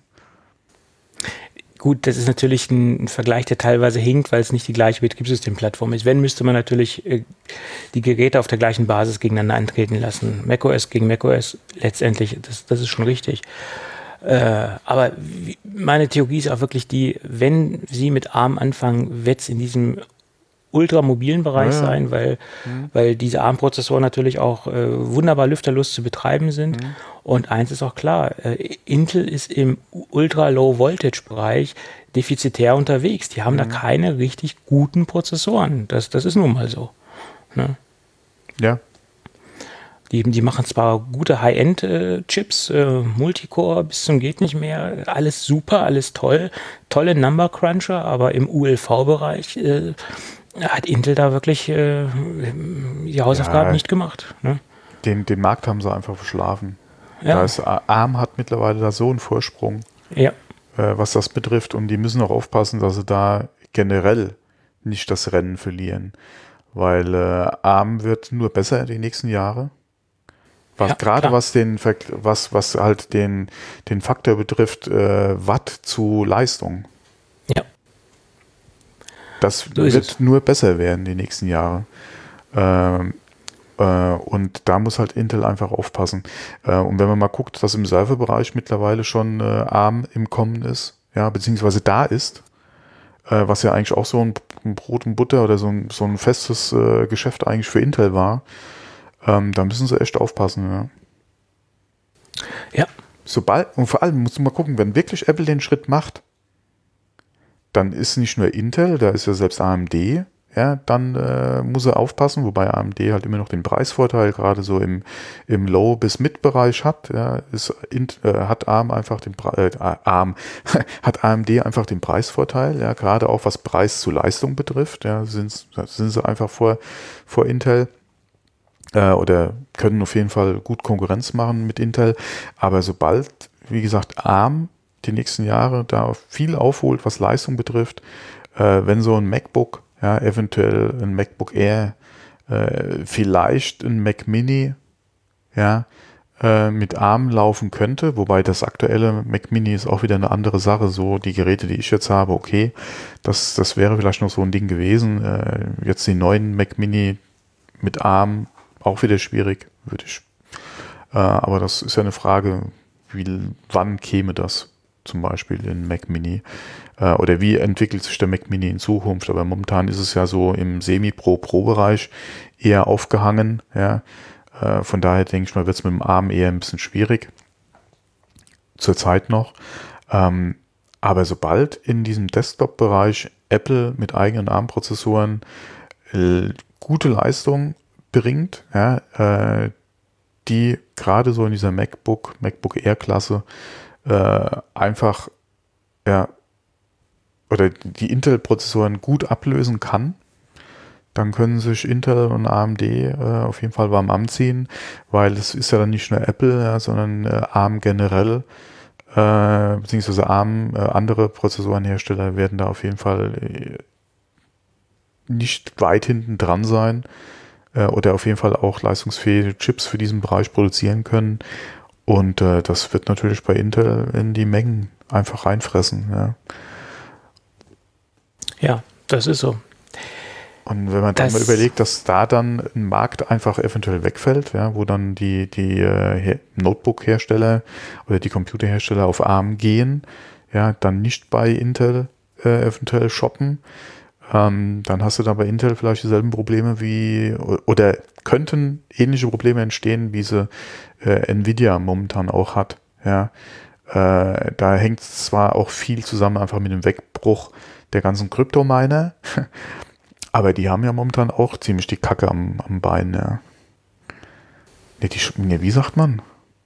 Gut, das ist natürlich ein, ein Vergleich, der teilweise hinkt, weil es nicht die gleiche Betriebssystemplattform ist. Wenn, müsste man natürlich äh, die Geräte auf der gleichen Basis gegeneinander antreten lassen. macOS gegen macOS, letztendlich, das, das ist schon richtig. Äh, aber wie, meine Theorie ist auch wirklich die, wenn sie mit ARM anfangen, wird es in diesem ultramobilen Bereich Ja, ja. sein, weil, Mhm. weil diese ARM-Prozessoren natürlich auch äh, wunderbar lüfterlos zu betreiben sind. Mhm. Und eins ist auch klar, äh, Intel ist im Ultra-Low-Voltage-Bereich defizitär unterwegs. Die haben Mhm. da keine richtig guten Prozessoren. Das, das ist nun mal so. Ne? Ja, Die, die machen zwar gute High-End-Chips, äh, Multicore bis zum geht nicht mehr, alles super, alles toll, tolle Number Cruncher, aber im U L V-Bereich äh, hat Intel da wirklich äh, die Hausaufgaben Ja. nicht gemacht. Ne? den, den Markt haben sie einfach verschlafen. Ja. Da ist, ARM hat mittlerweile da so einen Vorsprung, Ja, äh, was das betrifft. Und die müssen auch aufpassen, dass sie da generell nicht das Rennen verlieren. Weil äh, ARM wird nur besser die nächsten Jahre. Was, Ja, gerade klar. was den Verk- was, was halt den, den Faktor betrifft, äh, Watt zu Leistung. ja. Das So ist wird es. nur besser werden die nächsten Jahre. Ähm, äh, und da muss halt Intel einfach aufpassen. Äh, und wenn man mal guckt, dass im Serverbereich mittlerweile schon äh, ARM im Kommen ist, ja, beziehungsweise da ist, äh, was ja eigentlich auch so ein, ein Brot und Butter oder so ein, so ein festes äh, Geschäft eigentlich für Intel war, ähm, da müssen sie echt aufpassen. Ja. Ja, Sobald, und vor allem musst du mal gucken, wenn wirklich Apple den Schritt macht, dann ist nicht nur Intel, da ist ja selbst A M D, ja, dann äh, muss er aufpassen, wobei A M D halt immer noch den Preisvorteil gerade so im, im Low- bis Mid-Bereich hat, ja, ist, Int, äh, hat ARM einfach den Pre äh, ARM, hat A M D einfach den Preisvorteil, ja, gerade auch was Preis zu Leistung betrifft, ja, sind, sind sie einfach vor, vor Intel. Oder können auf jeden Fall gut Konkurrenz machen mit Intel. Aber sobald wie gesagt, ARM die nächsten Jahre da viel aufholt, was Leistung betrifft. Äh, wenn so ein MacBook, ja, eventuell ein MacBook Air, äh, vielleicht ein Mac Mini, ja, äh, mit ARM laufen könnte, wobei das aktuelle Mac Mini ist auch wieder eine andere Sache, so die Geräte, die ich jetzt habe, okay, das, das wäre vielleicht noch so ein Ding gewesen. Äh, jetzt die neuen Mac Mini mit ARM, auch wieder schwierig, würde ich. Äh, aber das ist ja eine Frage, wie, wann käme das zum Beispiel in Mac Mini? Äh, oder wie entwickelt sich der Mac Mini in Zukunft? Aber momentan ist es ja so im Semi-Pro-Pro-Bereich eher aufgehangen. Ja. Äh, von daher denke ich mal, wird es mit dem ARM eher ein bisschen schwierig. Zurzeit noch. Ähm, aber sobald in diesem Desktop-Bereich Apple mit eigenen ARM-Prozessoren äh, gute Leistung bringt, ja, äh, die gerade so in dieser MacBook, MacBook Air-Klasse äh, einfach, ja, oder die Intel-Prozessoren gut ablösen kann, dann können sich Intel und A M D äh, auf jeden Fall warm anziehen, weil es ist ja dann nicht nur Apple, ja, sondern äh, ARM generell, äh, beziehungsweise ARM, äh, andere Prozessorenhersteller werden da auf jeden Fall äh, nicht weit hinten dran sein äh, oder auf jeden Fall auch leistungsfähige Chips für diesen Bereich produzieren können. Und äh, das wird natürlich bei Intel in die Mengen einfach reinfressen. Ja, ja, das ist so. Und wenn man dann das mal überlegt, dass da dann ein Markt einfach eventuell wegfällt, ja, wo dann die, die äh, Notebook-Hersteller oder die Computerhersteller auf ARM gehen, ja, dann nicht bei Intel äh, eventuell shoppen, ähm, dann hast du da bei Intel vielleicht dieselben Probleme wie, oder könnten ähnliche Probleme entstehen, wie sie äh, Nvidia momentan auch hat. Ja. Äh, da hängt zwar auch viel zusammen einfach mit dem Wegbruch der ganzen Kryptominer, aber die haben ja momentan auch ziemlich die Kacke am, am Bein. Ja. Nee, die, nee, wie sagt man?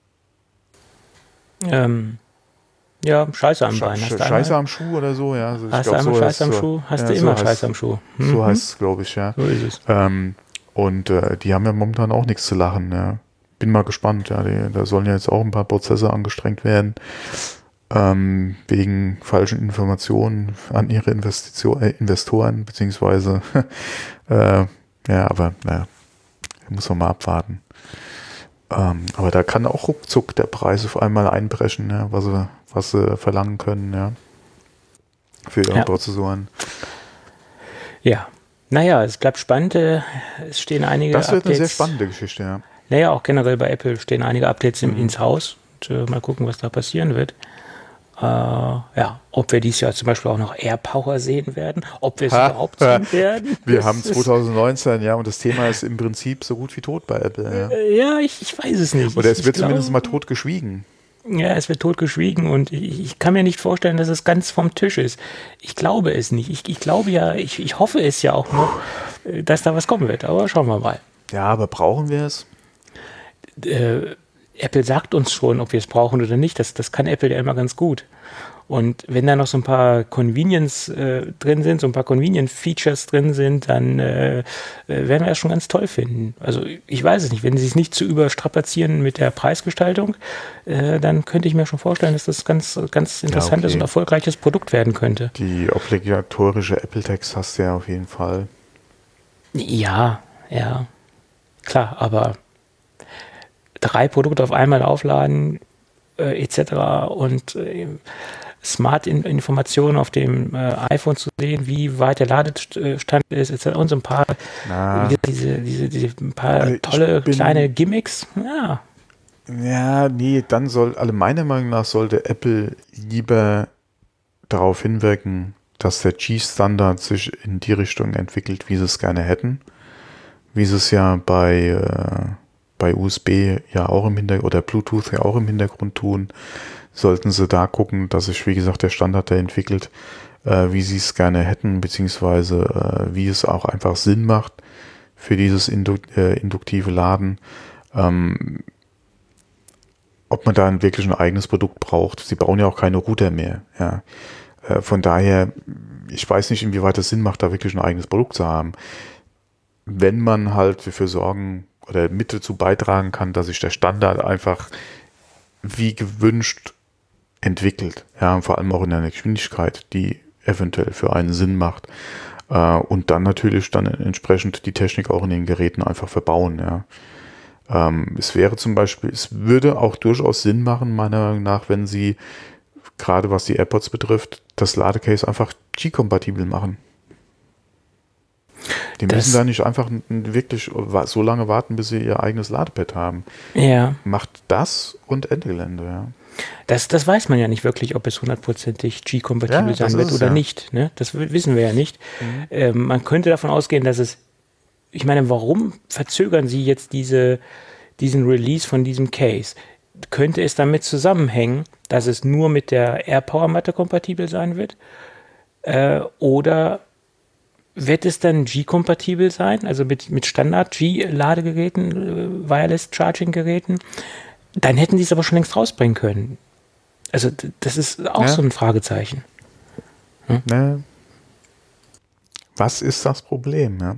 Ähm, ja, Scheiße am Sch Bein. Hast Sch du Scheiße einmal, am Schuh oder so, ja. Also ich hast glaub, du einmal so Scheiße am so, Schuh, hast ja, du so immer heißt, Scheiße am Schuh. Mhm. So heißt es, glaube ich, ja. So ist es. Ähm, und äh, die haben ja momentan auch nichts zu lachen. Ja. Bin mal gespannt. Ja. Die, da sollen ja jetzt auch ein paar Prozesse angestrengt werden, ähm, wegen falschen Informationen an ihre Investition, äh, Investoren, beziehungsweise äh, ja, aber naja, muss man mal abwarten. Ähm, aber da kann auch ruckzuck der Preis auf einmal einbrechen, ja, was sie, was sie verlangen können, ja, für ihre Ja. Prozessoren. Ja. Naja, es bleibt spannend. äh, Es stehen einige Das wird Updates. eine sehr spannende Geschichte, ja. Naja, auch generell bei Apple stehen einige Updates im, Mhm. ins Haus. Und, äh, mal gucken, was da passieren wird. Äh, ja, ob wir dieses Jahr zum Beispiel auch noch AirPower sehen werden, ob wir es Ha, überhaupt ha. sehen werden. Wir Das haben ist- zwanzig neunzehn, ja, und das Thema ist im Prinzip so gut wie tot bei Apple. Ja. Äh, Ja, ich, ich weiß es nicht. Oder ich, es wird ich zumindest glaube, mal tot geschwiegen. Ja, es wird totgeschwiegen und ich, ich kann mir nicht vorstellen, dass es ganz vom Tisch ist. Ich glaube es nicht. Ich, ich glaube ja, ich, ich hoffe es ja auch noch, äh, dass da was kommen wird. Aber schauen wir mal. Ja, aber brauchen wir es? Äh, Apple sagt uns schon, ob wir es brauchen oder nicht. Das, das kann Apple ja immer ganz gut. Und wenn da noch so ein paar Convenience äh, drin sind, so ein paar Convenient-Features drin sind, dann äh, äh, werden wir das schon ganz toll finden. Also ich weiß es nicht, wenn sie es nicht zu überstrapazieren mit der Preisgestaltung, äh, dann könnte ich mir schon vorstellen, dass das ganz, ganz interessantes okay. und erfolgreiches Produkt werden könnte. Die obligatorische Apple-Tax hast du ja auf jeden Fall. Ja, ja, klar, aber drei Produkte auf einmal aufladen, äh, et cetera und äh, Smart-Informationen auf dem äh, iPhone zu sehen, wie weit der Ladestand ist, et cetera und so ein paar, Na, wie gesagt, diese, diese, diese ein paar Also ich tolle bin- kleine Gimmicks. Ja, ja, nee, dann soll, also meiner Meinung nach sollte Apple lieber darauf hinwirken, dass der G-Standard sich in die Richtung entwickelt, wie sie es gerne hätten. Wie sie es ja bei, äh, bei U S B ja auch im Hintergrund oder Bluetooth ja auch im Hintergrund tun, sollten sie da gucken, dass sich, wie gesagt, der Standard da entwickelt, äh, wie sie es gerne hätten, beziehungsweise äh, wie es auch einfach Sinn macht für dieses indu äh, induktive Laden. Ähm, ob man da ein wirklich ein eigenes Produkt braucht. Sie bauen ja auch keine Router mehr. Ja. Äh, von daher, ich weiß nicht, inwieweit es Sinn macht, da wirklich ein eigenes Produkt zu haben. Wenn man halt dafür sorgen oder mit dazu beitragen kann, dass sich der Standard einfach wie gewünscht entwickelt. Ja, vor allem auch in einer Geschwindigkeit, die eventuell für einen Sinn macht. Äh, und dann natürlich dann entsprechend die Technik auch in den Geräten einfach verbauen. Ja. Ähm, es wäre zum Beispiel, es würde auch durchaus Sinn machen, meiner Meinung nach, wenn sie, gerade was die AirPods betrifft, das Ladecase einfach Qi-kompatibel machen. Die das müssen da nicht einfach wirklich so lange warten, bis sie ihr eigenes Ladepad haben. Ja. Macht das und Ende Gelände, ja. Das, das weiß man ja nicht wirklich, ob es hundertprozentig Qi-kompatibel Ja, sein wird es, oder ja. nicht. Ne? Das wissen wir ja nicht. Mhm. Ähm, man könnte davon ausgehen, dass es, ich meine, warum verzögern sie jetzt diese, diesen Release von diesem Case? Könnte es damit zusammenhängen, dass es nur mit der AirPower-Matte kompatibel sein wird? Äh, oder wird es dann Qi-kompatibel sein, also mit, mit Standard-Qi-Ladegeräten, äh, Wireless-Charging-Geräten? Dann hätten sie es aber schon längst rausbringen können. Also das ist auch ja. so ein Fragezeichen. Hm? Ne. Was ist das Problem? Ja?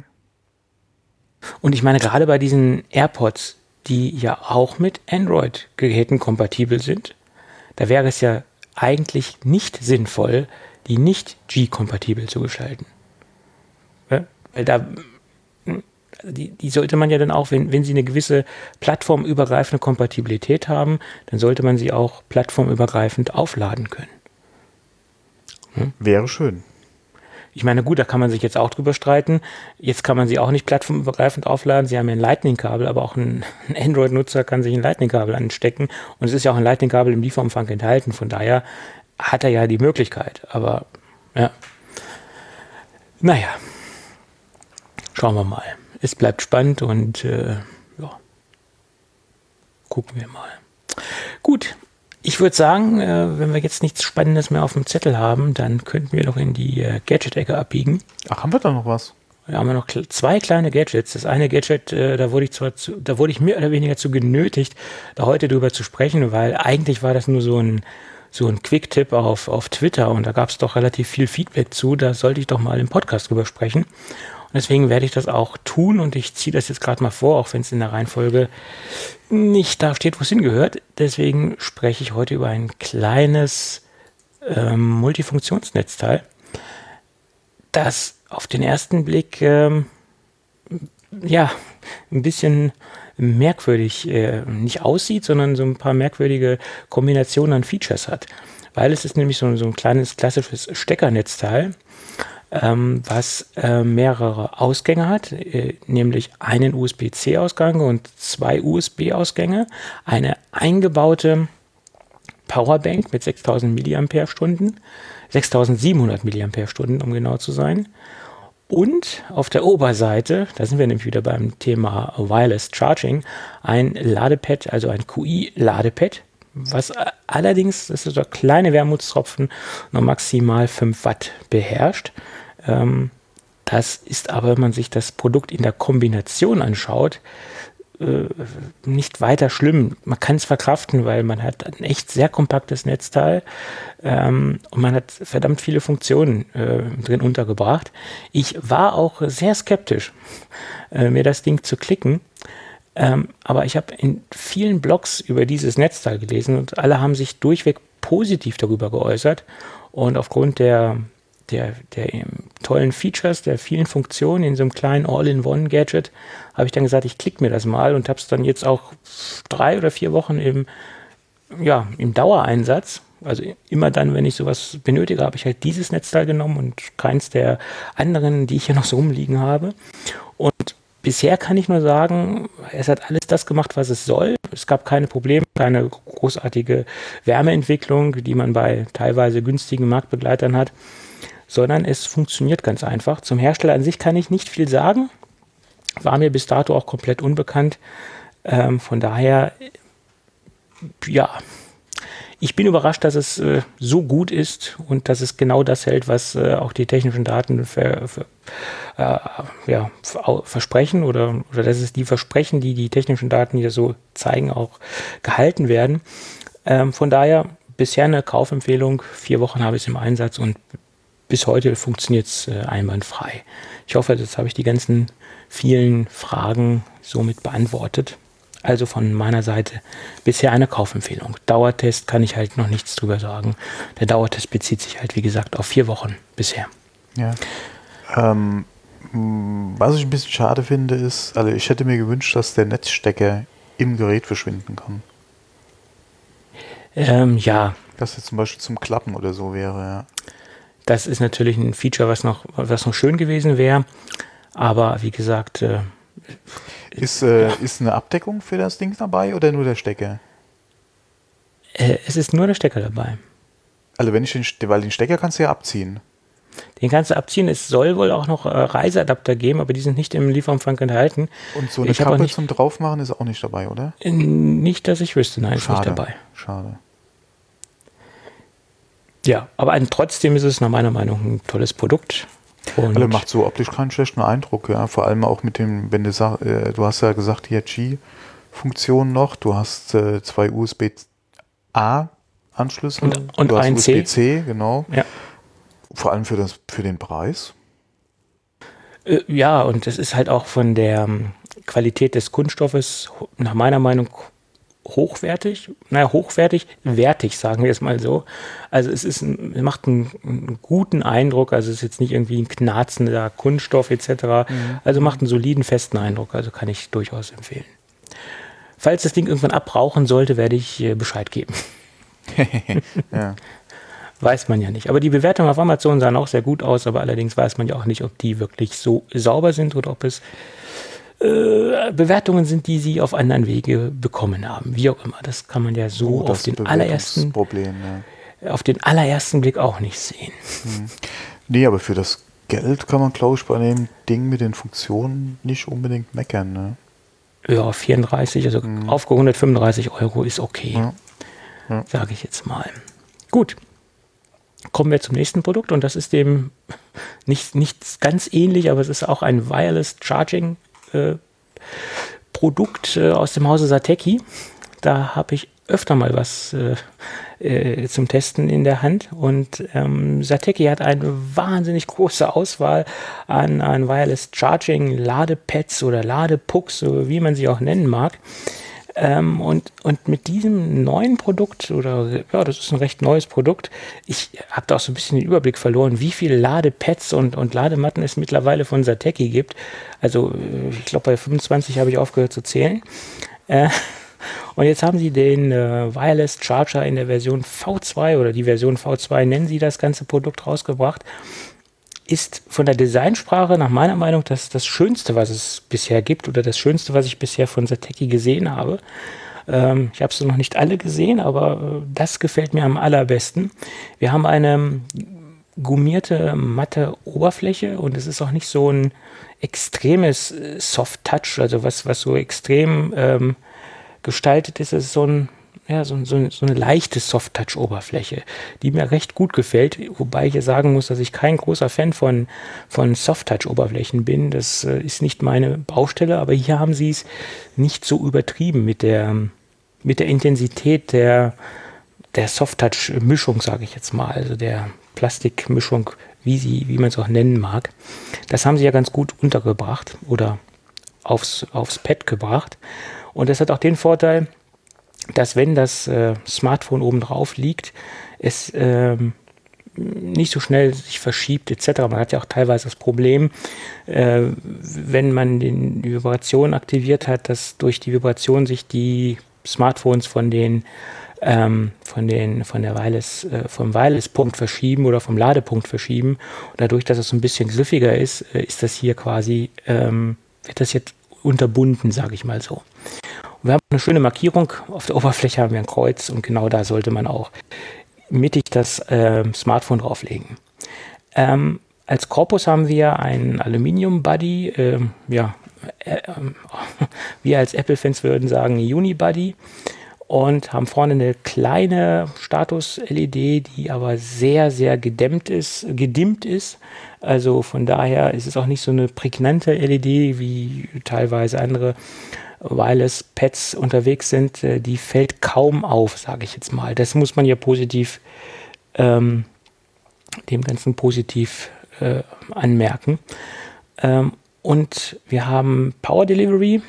Und ich meine, gerade bei diesen AirPods, die ja auch mit Android-Geräten kompatibel sind, da wäre es ja eigentlich nicht sinnvoll, die nicht Qi-kompatibel zu gestalten. Ja? Weil da, die, die sollte man ja dann auch, wenn, wenn sie eine gewisse plattformübergreifende Kompatibilität haben, dann sollte man sie auch plattformübergreifend aufladen können. Hm? Wäre schön. Ich meine, gut, da kann man sich jetzt auch drüber streiten. Jetzt kann man sie auch nicht plattformübergreifend aufladen. Sie haben ja ein Lightning-Kabel, aber auch ein, ein Android-Nutzer kann sich ein Lightning-Kabel anstecken. Und es ist ja auch ein Lightning-Kabel im Lieferumfang enthalten. Von daher hat er ja die Möglichkeit. Aber ja, naja, schauen wir mal. Es bleibt spannend und äh, ja, gucken wir mal. Gut. Ich würde sagen, äh, wenn wir jetzt nichts Spannendes mehr auf dem Zettel haben, dann könnten wir doch in die äh, Gadget-Ecke abbiegen. Ach, haben wir da noch was? Da haben wir noch kl- zwei kleine Gadgets. Das eine Gadget, äh, da wurde ich zwar zu, da wurde ich mehr oder weniger zu genötigt, da heute drüber zu sprechen, weil eigentlich war das nur so ein so ein Quick-Tipp auf, auf Twitter und da gab es doch relativ viel Feedback zu. Da sollte ich doch mal im Podcast drüber sprechen. Und deswegen werde ich das auch tun und ich ziehe das jetzt gerade mal vor, auch wenn es in der Reihenfolge nicht da steht, wo es hingehört. Deswegen spreche ich heute über ein kleines ähm, Multifunktionsnetzteil, das auf den ersten Blick ähm, ja ein bisschen merkwürdig äh, nicht aussieht, sondern so ein paar merkwürdige Kombinationen an Features hat. Weil es ist nämlich so, so ein kleines klassisches Steckernetzteil, ähm, was äh, mehrere Ausgänge hat, äh, nämlich einen U S B C Ausgang und zwei U S B-Ausgänge, eine eingebaute Powerbank mit sechstausend Milliampere-Stunden, sechstausendsiebenhundert Milliampere-Stunden, um genau zu sein. Und auf der Oberseite, da sind wir nämlich wieder beim Thema Wireless Charging, ein Ladepad, also ein Q I-Ladepad, was allerdings, das ist der kleine Wermutstropfen, nur maximal fünf Watt beherrscht. Ähm, das ist aber, wenn man sich das Produkt in der Kombination anschaut, äh, nicht weiter schlimm. Man kann es verkraften, weil man hat ein echt sehr kompaktes Netzteil ähm, und man hat verdammt viele Funktionen äh, drin untergebracht. Ich war auch sehr skeptisch, äh, mir das Ding zu klicken. Ähm, aber ich habe in vielen Blogs über dieses Netzteil gelesen und alle haben sich durchweg positiv darüber geäußert. Und aufgrund der, der, der ähm, tollen Features, der vielen Funktionen in so einem kleinen All-in-One-Gadget, habe ich dann gesagt, ich klicke mir das mal und habe es dann jetzt auch drei oder vier Wochen im, ja, im Dauereinsatz. Also immer dann, wenn ich sowas benötige, habe ich halt dieses Netzteil genommen und keins der anderen, die ich hier noch so rumliegen habe. Und bisher kann ich nur sagen, es hat alles das gemacht, was es soll. Es gab keine Probleme, keine großartige Wärmeentwicklung, die man bei teilweise günstigen Marktbegleitern hat, sondern es funktioniert ganz einfach. Zum Hersteller an sich kann ich nicht viel sagen, war mir bis dato auch komplett unbekannt. Ähm, von daher, ja, ich bin überrascht, dass es äh, so gut ist und dass es genau das hält, was äh, auch die technischen Daten ver, ver, äh, ja, ver, versprechen oder, oder dass es die Versprechen, die die technischen Daten hier so zeigen, auch gehalten werden. Ähm, von daher bisher eine Kaufempfehlung. Vier Wochen habe ich es im Einsatz und bis heute funktioniert es äh, einwandfrei. Ich hoffe, jetzt habe ich die ganzen vielen Fragen somit beantwortet. Also von meiner Seite bisher eine Kaufempfehlung. Dauertest kann ich halt noch nichts drüber sagen. Der Dauertest bezieht sich halt, wie gesagt, auf vier Wochen bisher. Ja. Ähm, was ich ein bisschen schade finde, ist, also ich hätte mir gewünscht, dass der Netzstecker im Gerät verschwinden kann. Ähm, ja. Dass jetzt zum Beispiel zum Klappen oder so wäre, ja. Das ist natürlich ein Feature, was noch, was noch schön gewesen wäre. Aber wie gesagt, äh, ist, äh, ja. ist eine Abdeckung für das Ding dabei oder nur der Stecker? Äh, es ist nur der Stecker dabei. Also wenn ich den, weil den Stecker kannst du ja abziehen. Den kannst du abziehen. Es soll wohl auch noch äh, Reiseadapter geben, aber die sind nicht im Lieferumfang enthalten. Und so eine ich Kappe nicht, zum Draufmachen ist auch nicht dabei, oder? Äh, nicht, dass ich wüsste, nein, Schade. ist nicht dabei. Schade. Ja, aber ein, trotzdem ist es nach meiner Meinung ein tolles Produkt. Und also macht so optisch keinen schlechten Eindruck, ja. Vor allem auch mit dem, wenn du sagst, äh, du hast ja gesagt, hier Qi-Funktion noch, du hast äh, zwei U S B-A-Anschlüsse und, und du hast ein U S B-C, genau. Ja. Vor allem für, das, für den Preis. Äh, ja, und es ist halt auch von der um, Qualität des Kunststoffes nach meiner Meinung hochwertig, naja, hochwertig, wertig, sagen wir es mal so. Also es ist ein, es macht einen, einen guten Eindruck, also es ist jetzt nicht irgendwie ein knarzender Kunststoff et cetera. Mhm. Also macht einen soliden, festen Eindruck, also kann ich durchaus empfehlen. Falls das Ding irgendwann abbrauchen sollte, werde ich äh, Bescheid geben. Ja. Weiß man ja nicht. Aber die Bewertungen auf Amazon sahen auch sehr gut aus, aber allerdings weiß man ja auch nicht, ob die wirklich so sauber sind oder ob es Bewertungen sind, die sie auf anderen Wege bekommen haben. Wie auch immer. Das kann man ja so oh, auf den allerersten Problem, ja. auf den allerersten Blick auch nicht sehen. Hm. Nee, aber für das Geld kann man, glaube ich, bei dem Ding mit den Funktionen nicht unbedingt meckern. Ne? Ja, vierunddreißig, also hm. aufgerundet fünfunddreißig Euro ist okay. Ja. Ja. Sage ich jetzt mal. Gut. Kommen wir zum nächsten Produkt und das ist dem nicht, nicht ganz ähnlich, aber es ist auch ein Wireless Charging Äh, Produkt äh, aus dem Hause Satechi. Da habe ich öfter mal was äh, äh, zum Testen in der Hand und ähm, Satechi hat eine wahnsinnig große Auswahl an, an Wireless Charging Ladepads oder Ladepucks, so wie man sie auch nennen mag. Ähm, und, und mit diesem neuen Produkt, oder ja, das ist ein recht neues Produkt, ich habe da auch so ein bisschen den Überblick verloren, wie viele Ladepads und, und Ladematten es mittlerweile von Satechi gibt. Also ich glaube bei fünfundzwanzig habe ich aufgehört zu zählen. Äh, und jetzt haben sie den äh, Wireless Charger in der Version V zwei oder die Version V zwei nennen sie das ganze Produkt rausgebracht. Ist von der Designsprache nach meiner Meinung das, das Schönste, was es bisher gibt oder das Schönste, was ich bisher von Satechi gesehen habe. Ähm, ich habe es noch nicht alle gesehen, aber äh, das gefällt mir am allerbesten. Wir haben eine gummierte, matte Oberfläche und es ist auch nicht so ein extremes äh, Soft-Touch, also was, was so extrem ähm, gestaltet ist. Es ist so ein Ja, so, so, so eine leichte Soft-Touch-Oberfläche, die mir recht gut gefällt, wobei ich ja sagen muss, dass ich kein großer Fan von, von Soft-Touch-Oberflächen bin. Das äh, ist nicht meine Baustelle, aber hier haben sie es nicht so übertrieben mit der, mit der Intensität der, der Soft-Touch-Mischung, sage ich jetzt mal, also der Plastikmischung, wie, sie, wie man es auch nennen mag. Das haben sie ja ganz gut untergebracht oder aufs, aufs Pad gebracht. Und das hat auch den Vorteil, dass wenn das äh, Smartphone oben drauf liegt, es ähm, nicht so schnell sich verschiebt et cetera. Man hat ja auch teilweise das Problem, äh, wenn man den, die Vibration aktiviert hat, dass durch die Vibration sich die Smartphones von den ähm, von den von der Wireless, äh, vom Wireless-Punkt verschieben oder vom Ladepunkt verschieben. Und dadurch, dass es so ein bisschen griffiger ist, äh, ist das hier quasi ähm, wird das jetzt unterbunden, sage ich mal so. Und wir haben eine schöne Markierung. Auf der Oberfläche haben wir ein Kreuz und genau da sollte man auch mittig das äh, Smartphone drauflegen. Ähm, als Korpus haben wir einen Aluminium-Buddy, äh, ja, äh, äh, wir als Apple-Fans würden sagen Unibuddy, und haben vorne eine kleine Status-L E D, die aber sehr, sehr gedämmt ist, gedimmt ist. Also von daher ist es auch nicht so eine prägnante L E D, wie teilweise andere Wireless-Pads unterwegs sind. Die fällt kaum auf, sage ich jetzt mal. Das muss man ja positiv, ähm, dem Ganzen positiv äh, anmerken. Ähm, und wir haben Power Delivery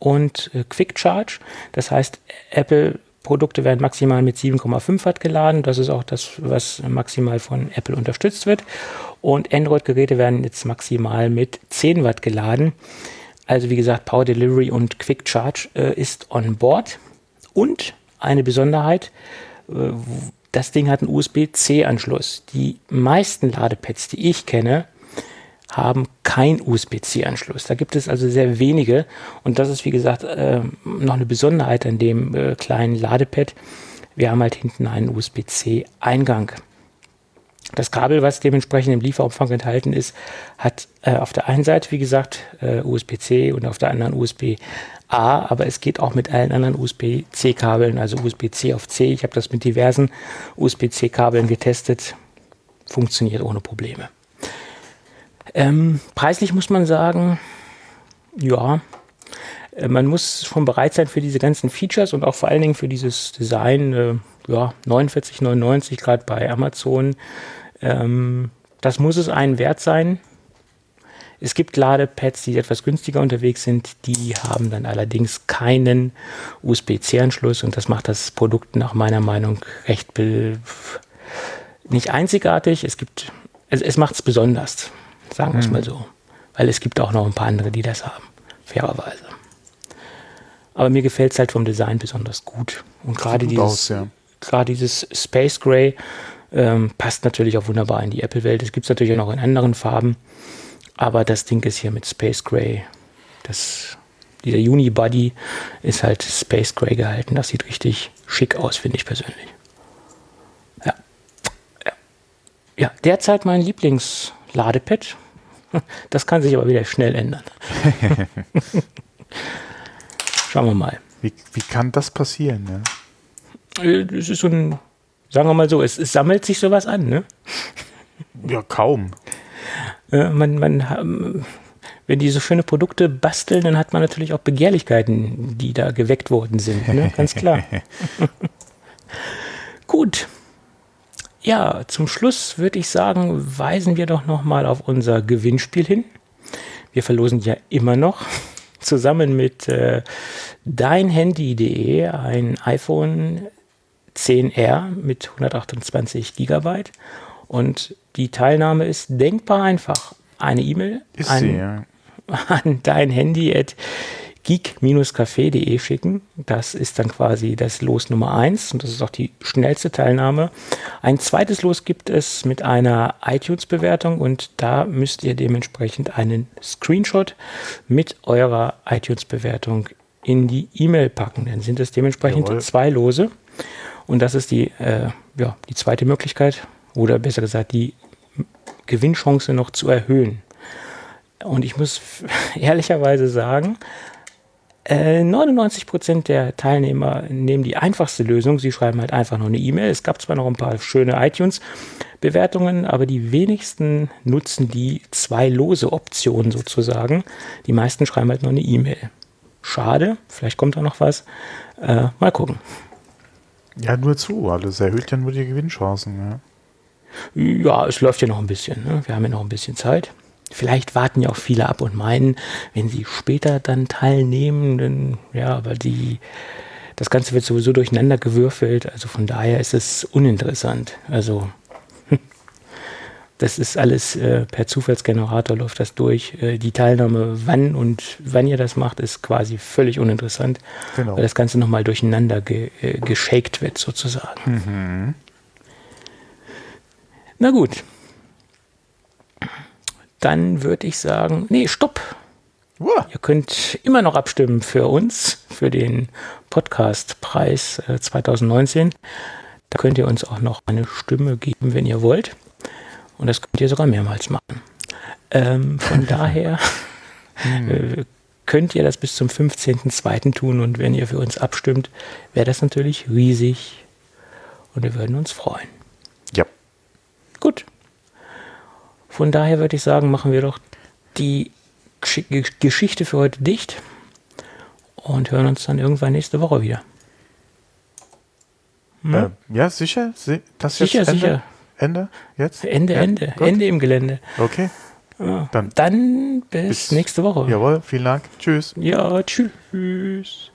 und äh, Quick Charge. Das heißt, Apple-Produkte werden maximal mit sieben Komma fünf Watt geladen. Das ist auch das, was maximal von Apple unterstützt wird. Und Android-Geräte werden jetzt maximal mit zehn Watt geladen. Also wie gesagt, Power Delivery und Quick Charge äh, ist on board. Und eine Besonderheit, äh, das Ding hat einen U S B C Anschluss. Die meisten Ladepads, die ich kenne, haben keinen U S B C Anschluss. Da gibt es also sehr wenige. Und das ist, wie gesagt, äh, noch eine Besonderheit an dem äh, kleinen Ladepad. Wir haben halt hinten einen U S B C Eingang. Das Kabel, was dementsprechend im Lieferumfang enthalten ist, hat äh, auf der einen Seite, wie gesagt, äh, U S B C und auf der anderen U S B A, aber es geht auch mit allen anderen U S B C Kabeln, also U S B C auf C. Ich habe das mit diversen U S B C Kabeln getestet. Funktioniert ohne Probleme. Ähm, preislich muss man sagen, ja, äh, man muss schon bereit sein für diese ganzen Features und auch vor allen Dingen für dieses Design, äh, ja, neunundvierzig neunundneunzig gerade bei Amazon. Ähm, das muss es einen wert sein. Es gibt Ladepads, die etwas günstiger unterwegs sind, die haben dann allerdings keinen U S B C Anschluss und das macht das Produkt nach meiner Meinung recht be- nicht einzigartig. Es gibt, also es macht es besonders, sagen wir es mal so, weil es gibt auch noch ein paar andere, die das haben, fairerweise. Aber mir gefällt es halt vom Design besonders gut und gerade dieses, aus, ja. gerade dieses Space Gray ähm, passt natürlich auch wunderbar in die Apple-Welt. Es gibt es natürlich auch noch in anderen Farben. Aber das Ding ist hier mit Space Gray. Das, dieser Unibody ist halt Space Gray gehalten. Das sieht richtig schick aus, finde ich persönlich. Ja. ja. Ja, derzeit mein Lieblingsladepad. Das kann sich aber wieder schnell ändern. Schauen wir mal. Wie, wie kann das passieren? Ja? Das ist so ein, sagen wir mal so, es, es sammelt sich sowas an, ne? Ja, kaum. Man, man, wenn die so schöne Produkte basteln, dann hat man natürlich auch Begehrlichkeiten, die da geweckt worden sind. Ne? Ganz klar. Gut. Ja, zum Schluss würde ich sagen, weisen wir doch nochmal auf unser Gewinnspiel hin. Wir verlosen ja immer noch zusammen mit äh, deinhandy punkt de ein iPhone zehn R mit hundertachtundzwanzig Gigabyte. Und die Teilnahme ist denkbar einfach. Eine E-Mail an, ja. an dein Handy at geek café punkt de schicken. Das ist dann quasi das Los Nummer eins und das ist auch die schnellste Teilnahme. Ein zweites Los gibt es mit einer iTunes-Bewertung und da müsst ihr dementsprechend einen Screenshot mit eurer iTunes-Bewertung in die E-Mail packen. Dann sind es dementsprechend Jawohl. zwei Lose und das ist die, äh, ja, die zweite Möglichkeit. Oder besser gesagt, die Gewinnchance noch zu erhöhen. Und ich muss ehrlicherweise sagen, äh, neunundneunzig Prozent der Teilnehmer nehmen die einfachste Lösung. Sie schreiben halt einfach nur eine E-Mail. Es gab zwar noch ein paar schöne iTunes-Bewertungen, aber die wenigsten nutzen die zwei lose Option sozusagen. Die meisten schreiben halt nur eine E-Mail. Schade, vielleicht kommt da noch was. Äh, mal gucken. Ja, nur zu. Das erhöht ja nur die Gewinnchancen, ja. Ja, es läuft ja noch ein bisschen. Ne? Wir haben ja noch ein bisschen Zeit. Vielleicht warten ja auch viele ab und meinen, wenn sie später dann teilnehmen, dann, ja, aber die, das Ganze wird sowieso durcheinander gewürfelt. Also von daher ist es uninteressant. Also das ist alles äh, per Zufallsgenerator läuft das durch. Äh, die Teilnahme, wann und wann ihr das macht, ist quasi völlig uninteressant, genau. Weil das Ganze nochmal durcheinander ge, äh, geshakt wird sozusagen. Mhm. Na gut. Dann würde ich sagen, nee, stopp. Uah. Ihr könnt immer noch abstimmen für uns, für den Podcastpreis äh, zwanzig neunzehn. Da könnt ihr uns auch noch eine Stimme geben, wenn ihr wollt. Und das könnt ihr sogar mehrmals machen. Ähm, von daher äh, könnt ihr das bis zum fünfzehnten zweiten tun. Und wenn ihr für uns abstimmt, wäre das natürlich riesig. Und wir würden uns freuen. Ja. Gut. Von daher würde ich sagen, machen wir doch die Gesch- Geschichte für heute dicht und hören uns dann irgendwann nächste Woche wieder. Hm? Äh, ja, sicher? Das sicher, jetzt Ende? sicher. Ende? Jetzt? Ende, ja? Ende. Gut. Ende im Gelände. Okay. Ja. Dann, Dann bis, bis nächste Woche. Jawohl, vielen Dank. Tschüss. Ja, tschüss.